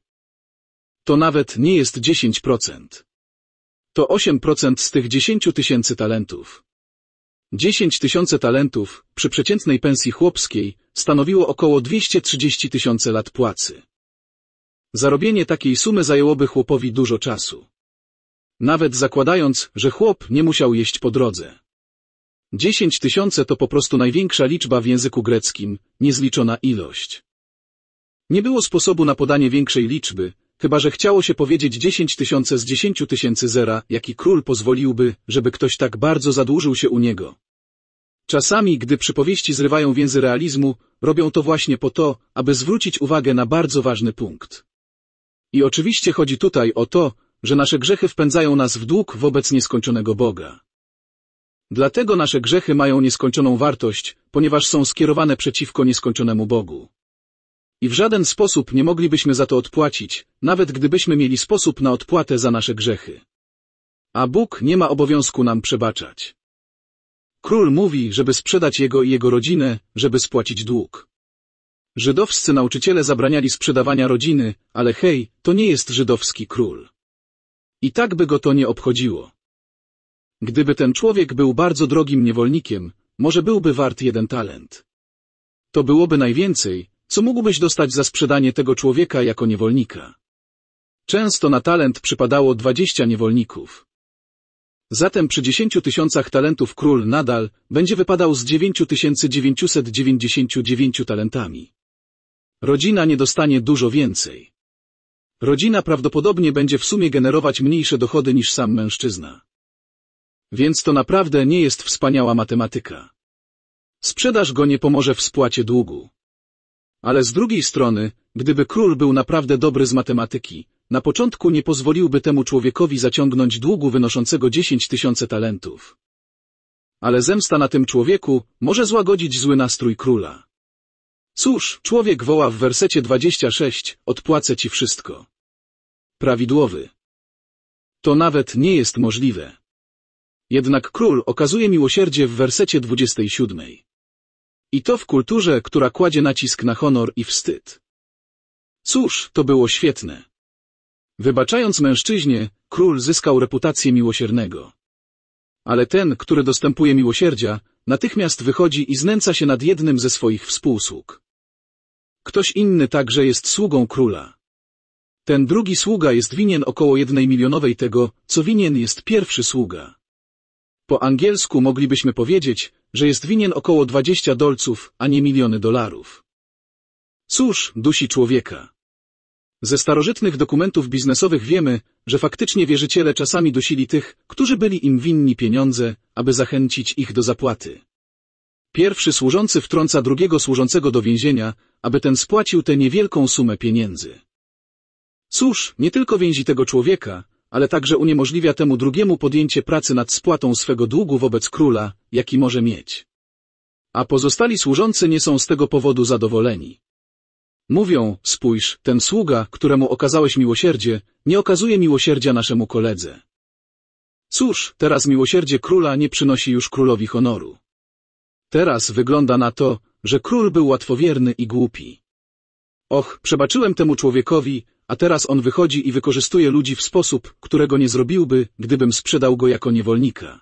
To nawet nie jest dziesięć procent. To osiem procent z tych dziesięciu tysięcy talentów. dziesięć tysięcy talentów, przy przeciętnej pensji chłopskiej, stanowiło około dwieście trzydzieści tysięcy lat płacy. Zarobienie takiej sumy zajęłoby chłopowi dużo czasu. Nawet zakładając, że chłop nie musiał jeść po drodze. dziesięć tysięcy to po prostu największa liczba w języku greckim, niezliczona ilość. Nie było sposobu na podanie większej liczby, chyba że chciało się powiedzieć dziesięć tysięcy z dziesięciu tysięcy zera, jaki król pozwoliłby, żeby ktoś tak bardzo zadłużył się u niego. Czasami, gdy przypowieści zrywają więzy realizmu, robią to właśnie po to, aby zwrócić uwagę na bardzo ważny punkt. I oczywiście chodzi tutaj o to, że nasze grzechy wpędzają nas w dług wobec nieskończonego Boga. Dlatego nasze grzechy mają nieskończoną wartość, ponieważ są skierowane przeciwko nieskończonemu Bogu. I w żaden sposób nie moglibyśmy za to odpłacić, nawet gdybyśmy mieli sposób na odpłatę za nasze grzechy. A Bóg nie ma obowiązku nam przebaczać. Król mówi, żeby sprzedać jego i jego rodzinę, żeby spłacić dług. Żydowscy nauczyciele zabraniali sprzedawania rodziny, ale hej, to nie jest żydowski król. I tak by go to nie obchodziło. Gdyby ten człowiek był bardzo drogim niewolnikiem, może byłby wart jeden talent. To byłoby najwięcej, co mógłbyś dostać za sprzedanie tego człowieka jako niewolnika. Często na talent przypadało dwadzieścia niewolników. Zatem przy dziesięciu tysiącach talentów król nadal będzie wypadał z dziewięć tysięcy dziewięćset dziewięćdziesiąt dziewięć talentami. Rodzina nie dostanie dużo więcej. Rodzina prawdopodobnie będzie w sumie generować mniejsze dochody niż sam mężczyzna. Więc to naprawdę nie jest wspaniała matematyka. Sprzedaż go nie pomoże w spłacie długu. Ale z drugiej strony, gdyby król był naprawdę dobry z matematyki, na początku nie pozwoliłby temu człowiekowi zaciągnąć długu wynoszącego dziesięć tysięcy talentów. Ale zemsta na tym człowieku może złagodzić zły nastrój króla. Cóż, człowiek woła w wersecie dwudziestym szóstym, odpłacę ci wszystko. Prawidłowy. To nawet nie jest możliwe. Jednak król okazuje miłosierdzie w wersecie dwudziestym siódmym. I to w kulturze, która kładzie nacisk na honor i wstyd. Cóż, to było świetne. Wybaczając mężczyźnie, król zyskał reputację miłosiernego. Ale ten, który dostępuje miłosierdzia, natychmiast wychodzi i znęca się nad jednym ze swoich współsług. Ktoś inny także jest sługą króla. Ten drugi sługa jest winien około jednej milionowej tego, co winien jest pierwszy sługa. Po angielsku moglibyśmy powiedzieć, że jest winien około dwadzieścia dolców, a nie miliony dolarów. Cóż, dusi człowieka. Ze starożytnych dokumentów biznesowych wiemy, że faktycznie wierzyciele czasami dusili tych, którzy byli im winni pieniądze, aby zachęcić ich do zapłaty. Pierwszy służący wtrąca drugiego służącego do więzienia, aby ten spłacił tę niewielką sumę pieniędzy. Cóż, nie tylko więzi tego człowieka, ale także uniemożliwia temu drugiemu podjęcie pracy nad spłatą swego długu wobec króla, jaki może mieć. A pozostali służący nie są z tego powodu zadowoleni. Mówią, spójrz, ten sługa, któremu okazałeś miłosierdzie, nie okazuje miłosierdzia naszemu koledze. Cóż, teraz miłosierdzie króla nie przynosi już królowi honoru. Teraz wygląda na to, że król był łatwowierny i głupi. Och, przebaczyłem temu człowiekowi, a teraz on wychodzi i wykorzystuje ludzi w sposób, którego nie zrobiłby, gdybym sprzedał go jako niewolnika.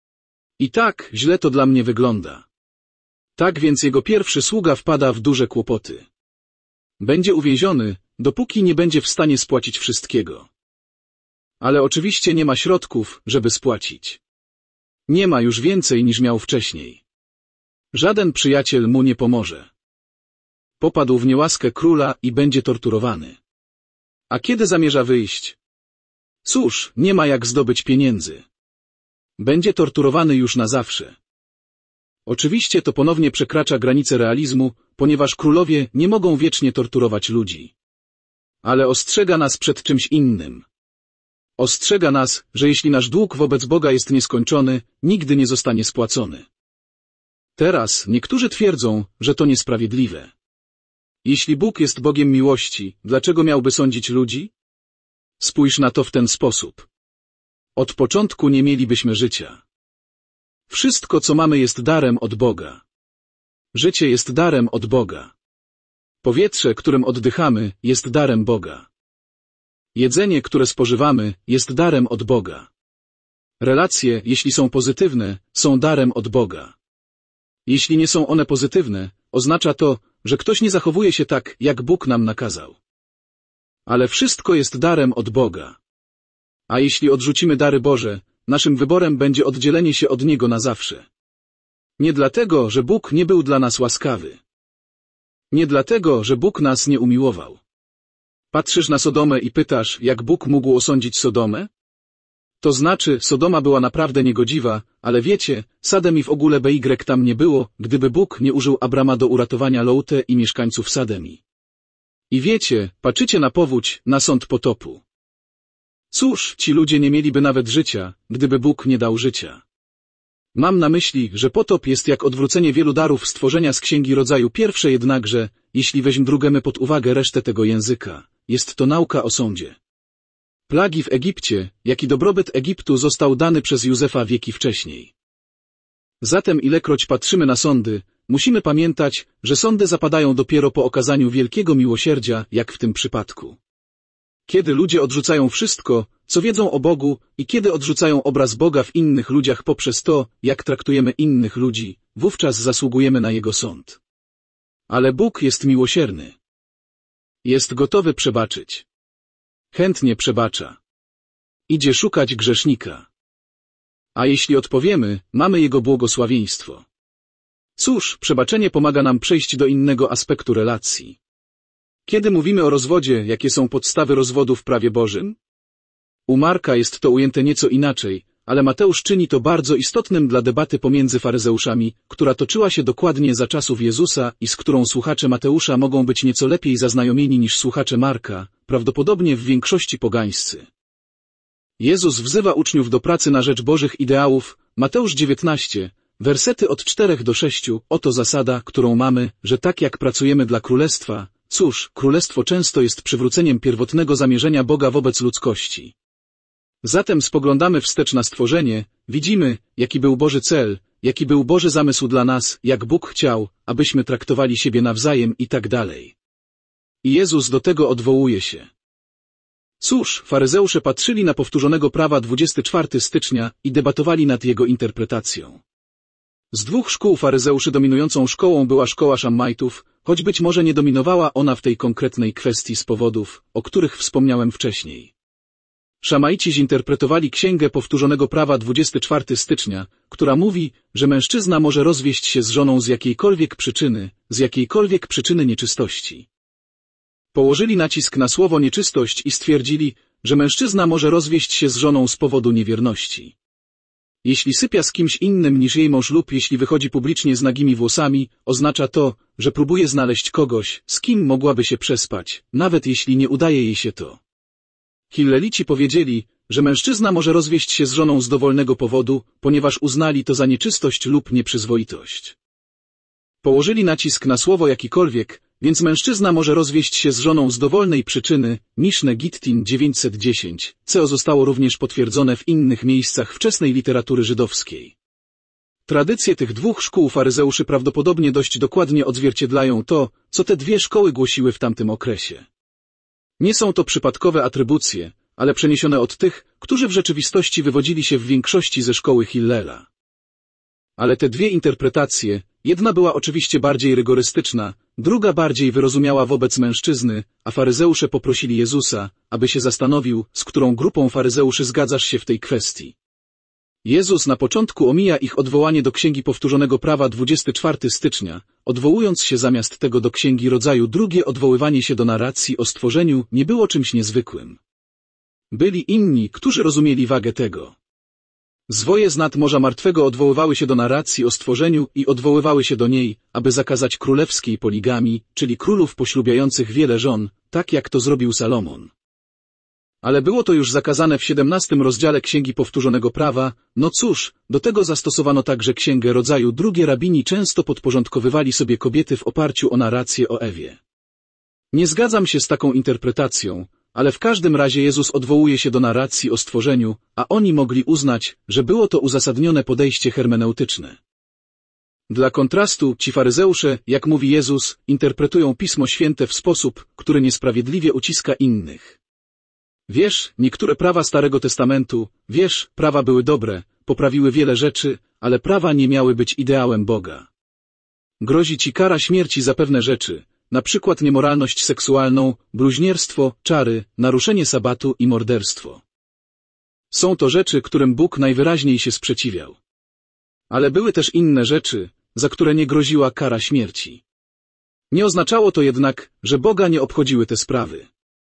I tak źle to dla mnie wygląda. Tak więc jego pierwszy sługa wpada w duże kłopoty. Będzie uwięziony, dopóki nie będzie w stanie spłacić wszystkiego. Ale oczywiście nie ma środków, żeby spłacić. Nie ma już więcej niż miał wcześniej. Żaden przyjaciel mu nie pomoże. Popadł w niełaskę króla i będzie torturowany. A kiedy zamierza wyjść? Cóż, nie ma jak zdobyć pieniędzy. Będzie torturowany już na zawsze. Oczywiście to ponownie przekracza granice realizmu, ponieważ królowie nie mogą wiecznie torturować ludzi. Ale ostrzega nas przed czymś innym. Ostrzega nas, że jeśli nasz dług wobec Boga jest nieskończony, nigdy nie zostanie spłacony. Teraz niektórzy twierdzą, że to niesprawiedliwe. Jeśli Bóg jest Bogiem miłości, dlaczego miałby sądzić ludzi? Spójrz na to w ten sposób. Od początku nie mielibyśmy życia. Wszystko, co mamy, jest darem od Boga. Życie jest darem od Boga. Powietrze, którym oddychamy, jest darem Boga. Jedzenie, które spożywamy, jest darem od Boga. Relacje, jeśli są pozytywne, są darem od Boga. Jeśli nie są one pozytywne, oznacza to, że ktoś nie zachowuje się tak, jak Bóg nam nakazał. Ale wszystko jest darem od Boga. A jeśli odrzucimy dary Boże, naszym wyborem będzie oddzielenie się od Niego na zawsze. Nie dlatego, że Bóg nie był dla nas łaskawy. Nie dlatego, że Bóg nas nie umiłował. Patrzysz na Sodomę i pytasz, jak Bóg mógł osądzić Sodomę? To znaczy, Sodoma była naprawdę niegodziwa, ale wiecie, Sadem i w ogóle B Y tam nie było, gdyby Bóg nie użył Abrama do uratowania Loute i mieszkańców Sademi. I wiecie, patrzycie na powódź, na sąd potopu. Cóż, ci ludzie nie mieliby nawet życia, gdyby Bóg nie dał życia. Mam na myśli, że potop jest jak odwrócenie wielu darów stworzenia z Księgi Rodzaju pierwsze jednakże, jeśli weźmiemy pod uwagę resztę tego języka. Jest to nauka o sądzie. Plagi w Egipcie, jak i dobrobyt Egiptu został dany przez Józefa wieki wcześniej. Zatem ilekroć patrzymy na sądy, musimy pamiętać, że sądy zapadają dopiero po okazaniu wielkiego miłosierdzia, jak w tym przypadku. Kiedy ludzie odrzucają wszystko, co wiedzą o Bogu i kiedy odrzucają obraz Boga w innych ludziach poprzez to, jak traktujemy innych ludzi, wówczas zasługujemy na Jego sąd. Ale Bóg jest miłosierny. Jest gotowy przebaczyć. Chętnie przebacza. Idzie szukać grzesznika. A jeśli odpowiemy, mamy Jego błogosławieństwo. Cóż, przebaczenie pomaga nam przejść do innego aspektu relacji. Kiedy mówimy o rozwodzie, jakie są podstawy rozwodu w prawie Bożym? U Marka jest to ujęte nieco inaczej, ale Mateusz czyni to bardzo istotnym dla debaty pomiędzy faryzeuszami, która toczyła się dokładnie za czasów Jezusa i z którą słuchacze Mateusza mogą być nieco lepiej zaznajomieni niż słuchacze Marka, prawdopodobnie w większości pogańscy. Jezus wzywa uczniów do pracy na rzecz Bożych ideałów, Mateusz dziewiętnaście, wersety od czterech do sześciu, oto zasada, którą mamy, że tak jak pracujemy dla Królestwa, cóż, Królestwo często jest przywróceniem pierwotnego zamierzenia Boga wobec ludzkości. Zatem spoglądamy wstecz na stworzenie, widzimy, jaki był Boży cel, jaki był Boży zamysł dla nas, jak Bóg chciał, abyśmy traktowali siebie nawzajem i tak dalej. I Jezus do tego odwołuje się. Cóż, faryzeusze patrzyli na powtórzonego prawa dwudziestego czwartego stycznia i debatowali nad jego interpretacją. Z dwóch szkół faryzeuszy dominującą szkołą była szkoła Szammajtów, choć być może nie dominowała ona w tej konkretnej kwestii z powodów, o których wspomniałem wcześniej. Szamaici zinterpretowali księgę powtórzonego prawa dwudziestego czwartego stycznia, która mówi, że mężczyzna może rozwieść się z żoną z jakiejkolwiek przyczyny, z jakiejkolwiek przyczyny nieczystości. Położyli nacisk na słowo nieczystość i stwierdzili, że mężczyzna może rozwieść się z żoną z powodu niewierności. Jeśli sypia z kimś innym niż jej mąż lub jeśli wychodzi publicznie z nagimi włosami, oznacza to, że próbuje znaleźć kogoś, z kim mogłaby się przespać, nawet jeśli nie udaje jej się to. Hillelici powiedzieli, że mężczyzna może rozwieść się z żoną z dowolnego powodu, ponieważ uznali to za nieczystość lub nieprzyzwoitość. Położyli nacisk na słowo jakikolwiek, więc mężczyzna może rozwieść się z żoną z dowolnej przyczyny. Miszne Gittin dziewięćset dziesięć, co zostało również potwierdzone w innych miejscach wczesnej literatury żydowskiej. Tradycje tych dwóch szkół faryzeuszy prawdopodobnie dość dokładnie odzwierciedlają to, co te dwie szkoły głosiły w tamtym okresie. Nie są to przypadkowe atrybucje, ale przeniesione od tych, którzy w rzeczywistości wywodzili się w większości ze szkoły Hillela. Ale te dwie interpretacje, jedna była oczywiście bardziej rygorystyczna, druga bardziej wyrozumiała wobec mężczyzny, a faryzeusze poprosili Jezusa, aby się zastanowił, z którą grupą faryzeuszy zgadzasz się w tej kwestii. Jezus na początku omija ich odwołanie do Księgi Powtórzonego Prawa dwudziestego czwartego stycznia, odwołując się zamiast tego do Księgi Rodzaju. Drugie odwoływanie się do narracji o stworzeniu nie było czymś niezwykłym. Byli inni, którzy rozumieli wagę tego. Zwoje z nad Morza Martwego odwoływały się do narracji o stworzeniu i odwoływały się do niej, aby zakazać królewskiej poligamii, czyli królów poślubiających wiele żon, tak jak to zrobił Salomon. Ale było to już zakazane w siedemnastym rozdziale Księgi Powtórzonego Prawa, no cóż, do tego zastosowano także Księgę Rodzaju. Drugie rabini często podporządkowywali sobie kobiety w oparciu o narrację o Ewie. Nie zgadzam się z taką interpretacją, ale w każdym razie Jezus odwołuje się do narracji o stworzeniu, a oni mogli uznać, że było to uzasadnione podejście hermeneutyczne. Dla kontrastu, ci faryzeusze, jak mówi Jezus, interpretują Pismo Święte w sposób, który niesprawiedliwie uciska innych. Wiesz, niektóre prawa Starego Testamentu, wiesz, prawa były dobre, poprawiły wiele rzeczy, ale prawa nie miały być ideałem Boga. Grozi ci kara śmierci za pewne rzeczy, na przykład niemoralność seksualną, bluźnierstwo, czary, naruszenie sabatu i morderstwo. Są to rzeczy, którym Bóg najwyraźniej się sprzeciwiał. Ale były też inne rzeczy, za które nie groziła kara śmierci. Nie oznaczało to jednak, że Boga nie obchodziły te sprawy.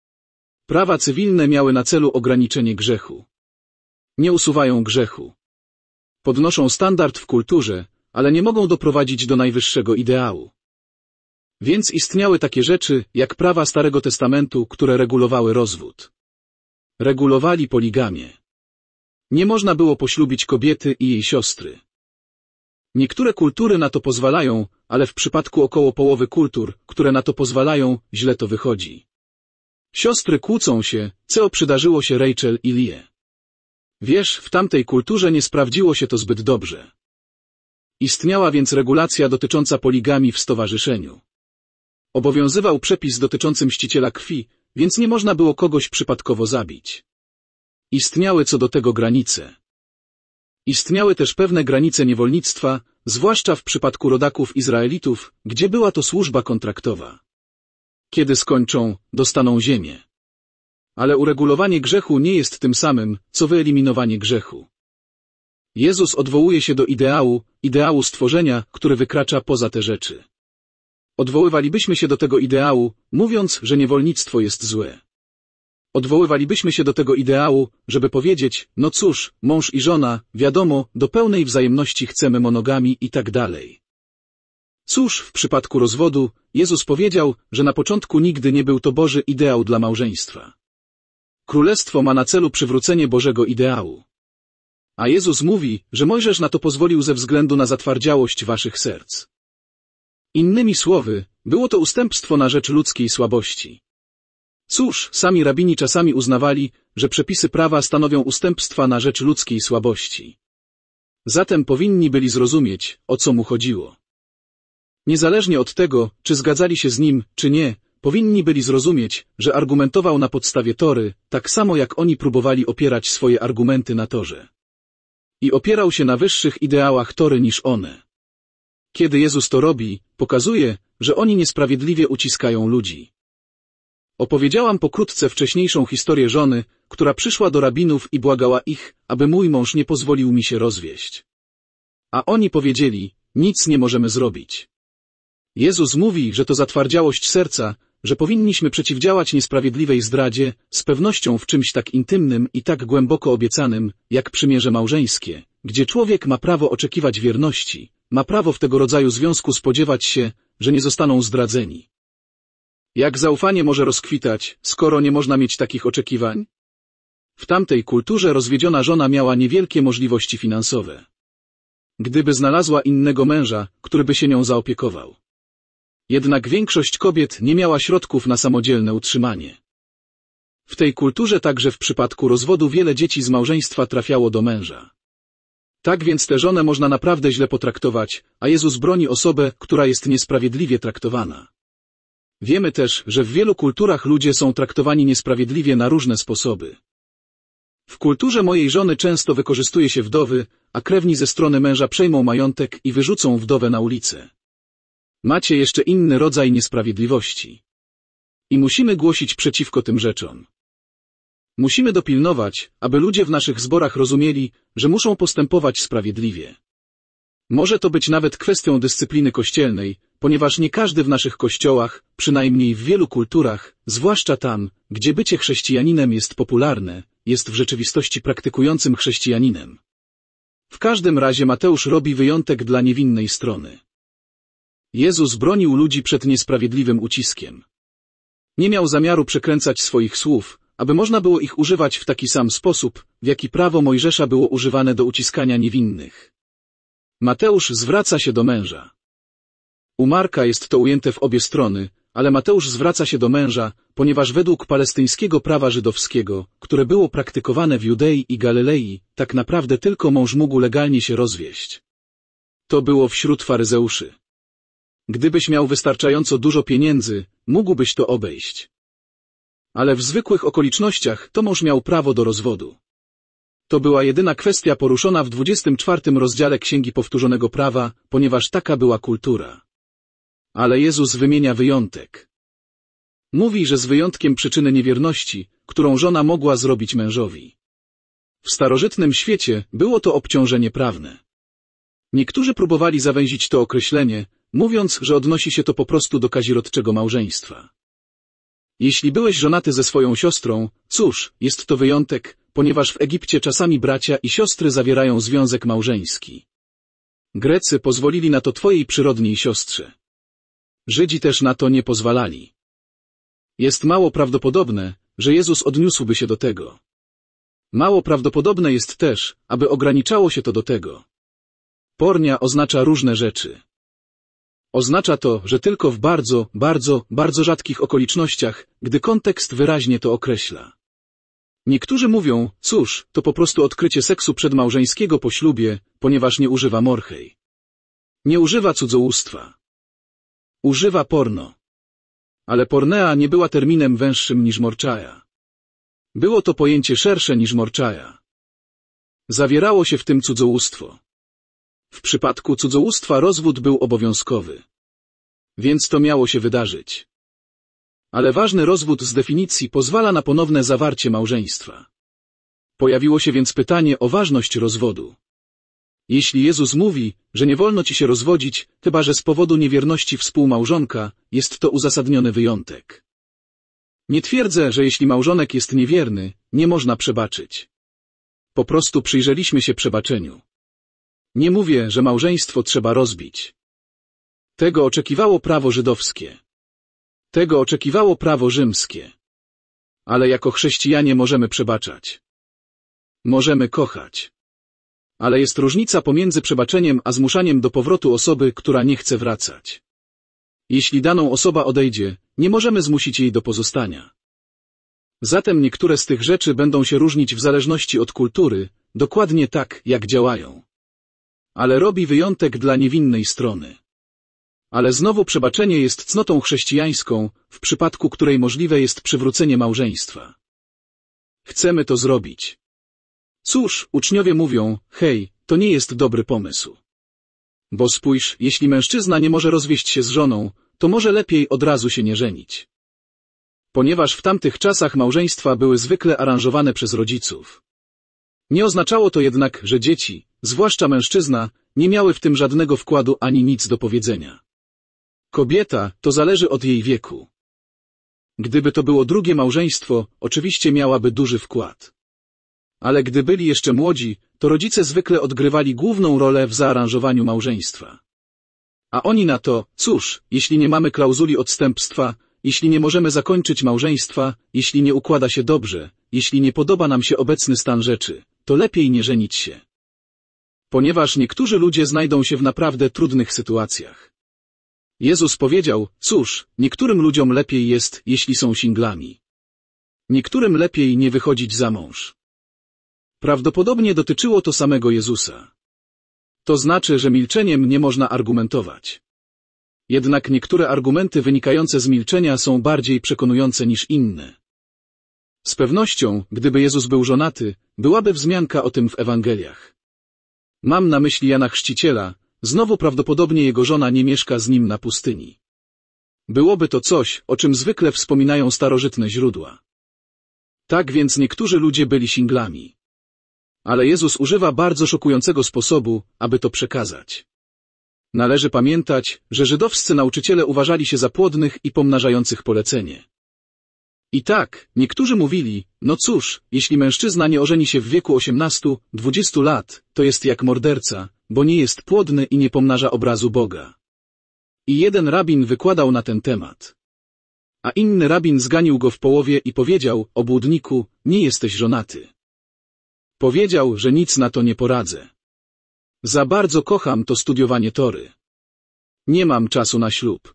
Prawa cywilne miały na celu ograniczenie grzechu. Nie usuwają grzechu. Podnoszą standard w kulturze, ale nie mogą doprowadzić do najwyższego ideału. Więc istniały takie rzeczy, jak prawa Starego Testamentu, które regulowały rozwód. Regulowali poligamię. Nie można było poślubić kobiety i jej siostry. Niektóre kultury na to pozwalają, ale w przypadku około połowy kultur, które na to pozwalają, źle to wychodzi. Siostry kłócą się, co przydarzyło się Rachel i Lee. Wiesz, w tamtej kulturze nie sprawdziło się to zbyt dobrze. Istniała więc regulacja dotycząca poligamii w stowarzyszeniu. Obowiązywał przepis dotyczący mściciela krwi, więc nie można było kogoś przypadkowo zabić. Istniały co do tego granice. Istniały też pewne granice niewolnictwa, zwłaszcza w przypadku rodaków Izraelitów, gdzie była to służba kontraktowa. Kiedy skończą, dostaną ziemię. Ale uregulowanie grzechu nie jest tym samym, co wyeliminowanie grzechu. Jezus odwołuje się do ideału, ideału stworzenia, który wykracza poza te rzeczy. Odwoływalibyśmy się do tego ideału, mówiąc, że niewolnictwo jest złe. Odwoływalibyśmy się do tego ideału, żeby powiedzieć, no cóż, mąż i żona, wiadomo, do pełnej wzajemności chcemy monogami i tak dalej. Cóż, w przypadku rozwodu, Jezus powiedział, że na początku nigdy nie był to Boży ideał dla małżeństwa. Królestwo ma na celu przywrócenie Bożego ideału. A Jezus mówi, że Mojżesz na to pozwolił ze względu na zatwardziałość waszych serc. Innymi słowy, było to ustępstwo na rzecz ludzkiej słabości. Cóż, sami rabini czasami uznawali, że przepisy prawa stanowią ustępstwa na rzecz ludzkiej słabości. Zatem powinni byli zrozumieć, o co mu chodziło. Niezależnie od tego, czy zgadzali się z nim, czy nie, powinni byli zrozumieć, że argumentował na podstawie Tory, tak samo jak oni próbowali opierać swoje argumenty na Torze. I opierał się na wyższych ideałach Tory niż one. Kiedy Jezus to robi, pokazuje, że oni niesprawiedliwie uciskają ludzi. Opowiedziałam pokrótce wcześniejszą historię żony, która przyszła do rabinów i błagała ich, aby mój mąż nie pozwolił mi się rozwieść. A oni powiedzieli, nic nie możemy zrobić. Jezus mówi, że to zatwardziałość serca, że powinniśmy przeciwdziałać niesprawiedliwej zdradzie, z pewnością w czymś tak intymnym i tak głęboko obiecanym, jak przymierze małżeńskie, gdzie człowiek ma prawo oczekiwać wierności, ma prawo w tego rodzaju związku spodziewać się, że nie zostaną zdradzeni. Jak zaufanie może rozkwitać, skoro nie można mieć takich oczekiwań? W tamtej kulturze rozwiedziona żona miała niewielkie możliwości finansowe. Gdyby znalazła innego męża, który by się nią zaopiekował. Jednak większość kobiet nie miała środków na samodzielne utrzymanie. W tej kulturze także w przypadku rozwodu wiele dzieci z małżeństwa trafiało do męża. Tak więc tę żonę można naprawdę źle potraktować, a Jezus broni osobę, która jest niesprawiedliwie traktowana. Wiemy też, że w wielu kulturach ludzie są traktowani niesprawiedliwie na różne sposoby. W kulturze mojej żony często wykorzystuje się wdowy, a krewni ze strony męża przejmą majątek i wyrzucą wdowę na ulicę. Macie jeszcze inny rodzaj niesprawiedliwości. I musimy głosić przeciwko tym rzeczom. Musimy dopilnować, aby ludzie w naszych zborach rozumieli, że muszą postępować sprawiedliwie. Może to być nawet kwestią dyscypliny kościelnej, ponieważ nie każdy w naszych kościołach, przynajmniej w wielu kulturach, zwłaszcza tam, gdzie bycie chrześcijaninem jest popularne, jest w rzeczywistości praktykującym chrześcijaninem. W każdym razie Mateusz robi wyjątek dla niewinnej strony. Jezus bronił ludzi przed niesprawiedliwym uciskiem. Nie miał zamiaru przekręcać swoich słów, aby można było ich używać w taki sam sposób, w jaki prawo Mojżesza było używane do uciskania niewinnych. Mateusz zwraca się do męża. U Marka jest to ujęte w obie strony, ale Mateusz zwraca się do męża, ponieważ według palestyńskiego prawa żydowskiego, które było praktykowane w Judei i Galilei, tak naprawdę tylko mąż mógł legalnie się rozwieść. To było wśród faryzeuszy. Gdybyś miał wystarczająco dużo pieniędzy, mógłbyś to obejść. Ale w zwykłych okolicznościach to mąż miał prawo do rozwodu. To była jedyna kwestia poruszona w dwudziestym czwartym rozdziale Księgi Powtórzonego Prawa, ponieważ taka była kultura. Ale Jezus wymienia wyjątek. Mówi, że z wyjątkiem przyczyny niewierności, którą żona mogła zrobić mężowi. W starożytnym świecie było to obciążenie prawne. Niektórzy próbowali zawęzić to określenie, mówiąc, że odnosi się to po prostu do kazirodczego małżeństwa. Jeśli byłeś żonaty ze swoją siostrą, cóż, jest to wyjątek, ponieważ w Egipcie czasami bracia i siostry zawierają związek małżeński. Grecy pozwolili na to twojej przyrodniej siostrze. Żydzi też na to nie pozwalali. Jest mało prawdopodobne, że Jezus odniósłby się do tego. Mało prawdopodobne jest też, aby ograniczało się to do tego. Pornia oznacza różne rzeczy. Oznacza to, że tylko w bardzo, bardzo, bardzo rzadkich okolicznościach, gdy kontekst wyraźnie to określa. Niektórzy mówią, cóż, to po prostu odkrycie seksu przedmałżeńskiego po ślubie, ponieważ nie używa morchej. Nie używa cudzołóstwa. Używa porno. Ale pornea nie była terminem węższym niż morczaja. Było to pojęcie szersze niż morczaja. Zawierało się w tym cudzołóstwo. W przypadku cudzołóstwa rozwód był obowiązkowy. Więc to miało się wydarzyć. Ale ważny rozwód z definicji pozwala na ponowne zawarcie małżeństwa. Pojawiło się więc pytanie o ważność rozwodu. Jeśli Jezus mówi, że nie wolno ci się rozwodzić, chyba że z powodu niewierności współmałżonka, jest to uzasadniony wyjątek. Nie twierdzę, że jeśli małżonek jest niewierny, nie można przebaczyć. Po prostu przyjrzeliśmy się przebaczeniu. Nie mówię, że małżeństwo trzeba rozbić. Tego oczekiwało prawo żydowskie. Tego oczekiwało prawo rzymskie. Ale jako chrześcijanie możemy przebaczać. Możemy kochać. Ale jest różnica pomiędzy przebaczeniem a zmuszaniem do powrotu osoby, która nie chce wracać. Jeśli daną osoba odejdzie, nie możemy zmusić jej do pozostania. Zatem niektóre z tych rzeczy będą się różnić w zależności od kultury, dokładnie tak, jak działają. Ale robi wyjątek dla niewinnej strony. Ale znowu przebaczenie jest cnotą chrześcijańską, w przypadku której możliwe jest przywrócenie małżeństwa. Chcemy to zrobić. Cóż, uczniowie mówią, hej, to nie jest dobry pomysł. Bo spójrz, jeśli mężczyzna nie może rozwieść się z żoną, to może lepiej od razu się nie żenić. Ponieważ w tamtych czasach małżeństwa były zwykle aranżowane przez rodziców. Nie oznaczało to jednak, że dzieci, zwłaszcza mężczyzna, nie miały w tym żadnego wkładu ani nic do powiedzenia. Kobieta, to zależy od jej wieku. Gdyby to było drugie małżeństwo, oczywiście miałaby duży wkład. Ale gdy byli jeszcze młodzi, to rodzice zwykle odgrywali główną rolę w zaaranżowaniu małżeństwa. A oni na to, cóż, jeśli nie mamy klauzuli odstępstwa, jeśli nie możemy zakończyć małżeństwa, jeśli nie układa się dobrze, jeśli nie podoba nam się obecny stan rzeczy, to lepiej nie żenić się. Ponieważ niektórzy ludzie znajdą się w naprawdę trudnych sytuacjach. Jezus powiedział, cóż, niektórym ludziom lepiej jest, jeśli są singlami. Niektórym lepiej nie wychodzić za mąż. Prawdopodobnie dotyczyło to samego Jezusa. To znaczy, że milczeniem nie można argumentować. Jednak niektóre argumenty wynikające z milczenia są bardziej przekonujące niż inne. Z pewnością, gdyby Jezus był żonaty, byłaby wzmianka o tym w Ewangeliach. Mam na myśli Jana Chrzciciela, znowu prawdopodobnie jego żona nie mieszka z nim na pustyni. Byłoby to coś, o czym zwykle wspominają starożytne źródła. Tak więc niektórzy ludzie byli singlami. Ale Jezus używa bardzo szokującego sposobu, aby to przekazać. Należy pamiętać, że żydowscy nauczyciele uważali się za płodnych i pomnażających polecenie. I tak, niektórzy mówili, no cóż, jeśli mężczyzna nie ożeni się w wieku osiemnastu dwudziestu lat, to jest jak morderca, bo nie jest płodny i nie pomnaża obrazu Boga. I jeden rabin wykładał na ten temat. A inny rabin zganił go w połowie i powiedział, obłudniku, nie jesteś żonaty. Powiedział, że nic na to nie poradzę. Za bardzo kocham to studiowanie Tory. Nie mam czasu na ślub.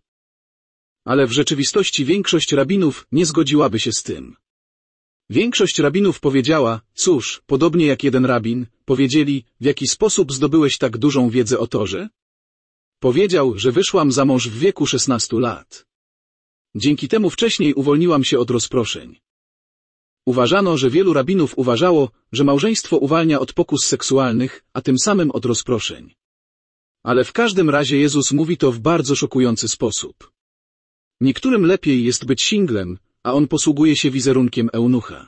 Ale w rzeczywistości większość rabinów nie zgodziłaby się z tym. Większość rabinów powiedziała, cóż, podobnie jak jeden rabin, powiedzieli, w jaki sposób zdobyłeś tak dużą wiedzę o Torze? Powiedział, że wyszłam za mąż w wieku szesnastu lat. Dzięki temu wcześniej uwolniłam się od rozproszeń. Uważano, że wielu rabinów uważało, że małżeństwo uwalnia od pokus seksualnych, a tym samym od rozproszeń. Ale w każdym razie Jezus mówi to w bardzo szokujący sposób. Niektórym lepiej jest być singlem, a on posługuje się wizerunkiem eunucha.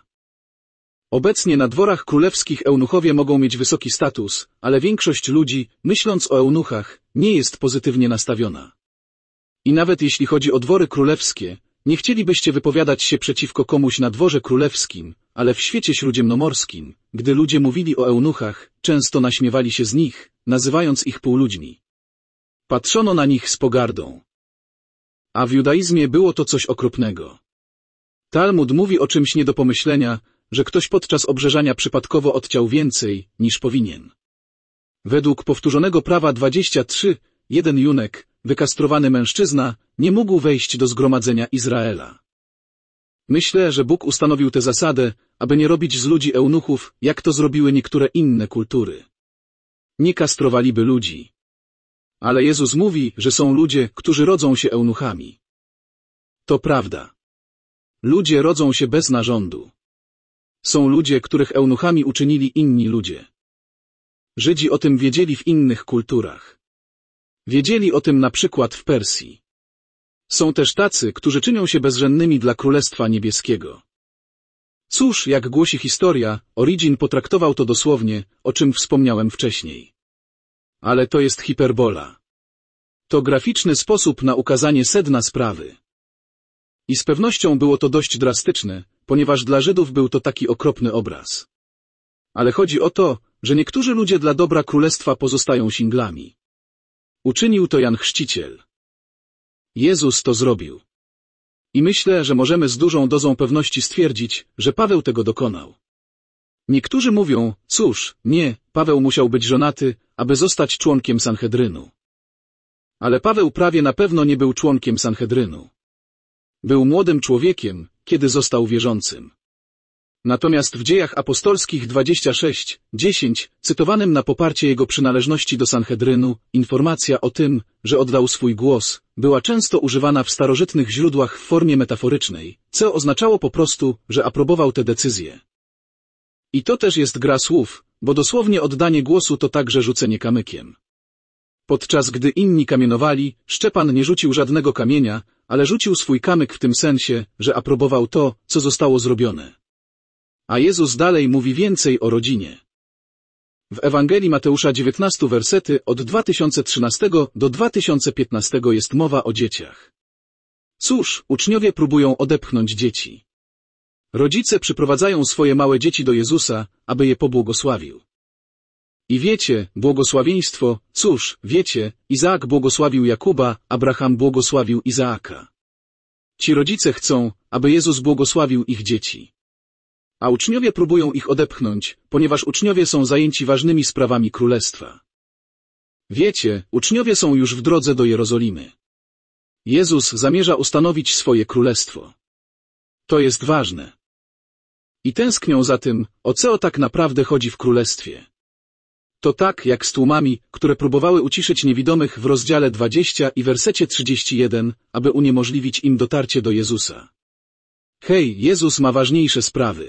Obecnie na dworach królewskich eunuchowie mogą mieć wysoki status, ale większość ludzi, myśląc o eunuchach, nie jest pozytywnie nastawiona. I nawet jeśli chodzi o dwory królewskie, nie chcielibyście wypowiadać się przeciwko komuś na dworze królewskim, ale w świecie śródziemnomorskim, gdy ludzie mówili o eunuchach, często naśmiewali się z nich, nazywając ich półludźmi. Patrzono na nich z pogardą. A w judaizmie było to coś okropnego. Talmud mówi o czymś nie do pomyślenia, że ktoś podczas obrzeżania przypadkowo odciął więcej, niż powinien. Według powtórzonego prawa dwadzieścia trzy, jeden junek, wykastrowany mężczyzna, nie mógł wejść do zgromadzenia Izraela. Myślę, że Bóg ustanowił tę zasadę, aby nie robić z ludzi eunuchów, jak to zrobiły niektóre inne kultury. Nie kastrowaliby ludzi. Ale Jezus mówi, że są ludzie, którzy rodzą się eunuchami. To prawda. Ludzie rodzą się bez narządu. Są ludzie, których eunuchami uczynili inni ludzie. Żydzi o tym wiedzieli w innych kulturach. Wiedzieli o tym na przykład w Persji. Są też tacy, którzy czynią się bezżennymi dla Królestwa Niebieskiego. Cóż, jak głosi historia, Origin potraktował to dosłownie, o czym wspomniałem wcześniej. Ale to jest hiperbola. To graficzny sposób na ukazanie sedna sprawy. I z pewnością było to dość drastyczne, ponieważ dla Żydów był to taki okropny obraz. Ale chodzi o to, że niektórzy ludzie dla dobra Królestwa pozostają singlami. Uczynił to Jan Chrzciciel. Jezus to zrobił. I myślę, że możemy z dużą dozą pewności stwierdzić, że Paweł tego dokonał. Niektórzy mówią, cóż, nie, Paweł musiał być żonaty, aby zostać członkiem Sanhedrynu. Ale Paweł prawie na pewno nie był członkiem Sanhedrynu. Był młodym człowiekiem, kiedy został wierzącym. Natomiast w Dziejach Apostolskich dwadzieścia sześć, dziesięć, cytowanym na poparcie jego przynależności do Sanhedrynu, informacja o tym, że oddał swój głos, była często używana w starożytnych źródłach w formie metaforycznej, co oznaczało po prostu, że aprobował tę decyzję. I to też jest gra słów, bo dosłownie oddanie głosu to także rzucenie kamykiem. Podczas gdy inni kamienowali, Szczepan nie rzucił żadnego kamienia, ale rzucił swój kamyk w tym sensie, że aprobował to, co zostało zrobione. A Jezus dalej mówi więcej o rodzinie. W Ewangelii Mateusza dziewiętnaście wersety od dwa tysiące trzynastego do dwa tysiące piętnastego jest mowa o dzieciach. Cóż, uczniowie próbują odepchnąć dzieci. Rodzice przyprowadzają swoje małe dzieci do Jezusa, aby je pobłogosławił. I wiecie, błogosławieństwo, cóż, wiecie, Izaak błogosławił Jakuba, Abraham błogosławił Izaaka. Ci rodzice chcą, aby Jezus błogosławił ich dzieci. A uczniowie próbują ich odepchnąć, ponieważ uczniowie są zajęci ważnymi sprawami królestwa. Wiecie, uczniowie są już w drodze do Jerozolimy. Jezus zamierza ustanowić swoje królestwo. To jest ważne. I tęsknią za tym, o co tak naprawdę chodzi w królestwie. To tak, jak z tłumami, które próbowały uciszyć niewidomych w rozdziale dwudziestym i wersecie trzydziestym pierwszym, aby uniemożliwić im dotarcie do Jezusa. Hej, Jezus ma ważniejsze sprawy.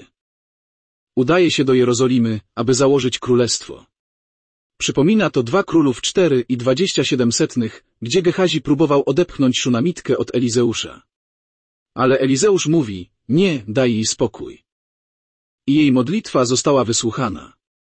Udaje się do Jerozolimy, aby założyć królestwo. Przypomina to dwa Królów cztery i dwadzieścia siedem setnych, gdzie Gehazi próbował odepchnąć Szunamitkę od Elizeusza. Ale Elizeusz mówi, nie, daj jej spokój. I jej modlitwa została wysłuchana.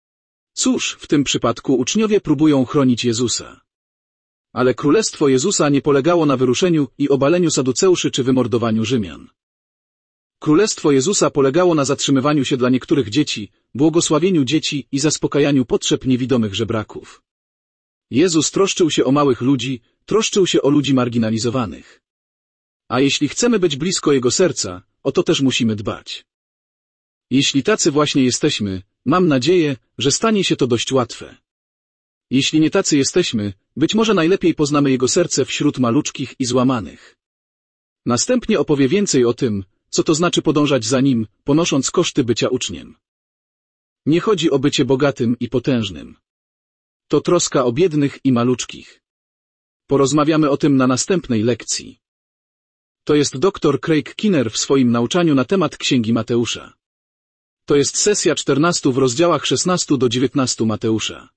Cóż, w tym przypadku uczniowie próbują chronić Jezusa. Ale królestwo Jezusa nie polegało na wyruszeniu i obaleniu Saduceuszy czy wymordowaniu Rzymian. Królestwo Jezusa polegało na zatrzymywaniu się dla niektórych dzieci, błogosławieniu dzieci i zaspokajaniu potrzeb niewidomych żebraków. Jezus troszczył się o małych ludzi, troszczył się o ludzi marginalizowanych. A jeśli chcemy być blisko Jego serca, o to też musimy dbać. Jeśli tacy właśnie jesteśmy, mam nadzieję, że stanie się to dość łatwe. Jeśli nie tacy jesteśmy, być może najlepiej poznamy Jego serce wśród maluczkich i złamanych. Następnie opowie więcej o tym, co to znaczy podążać za Nim, ponosząc koszty bycia uczniem. Nie chodzi o bycie bogatym i potężnym. To troska o biednych i maluczkich. Porozmawiamy o tym na następnej lekcji. To jest doktor Craig Keener w swoim nauczaniu na temat Księgi Mateusza. To jest sesja czternasta w rozdziałach szesnaście do dziewiętnastu Mateusza.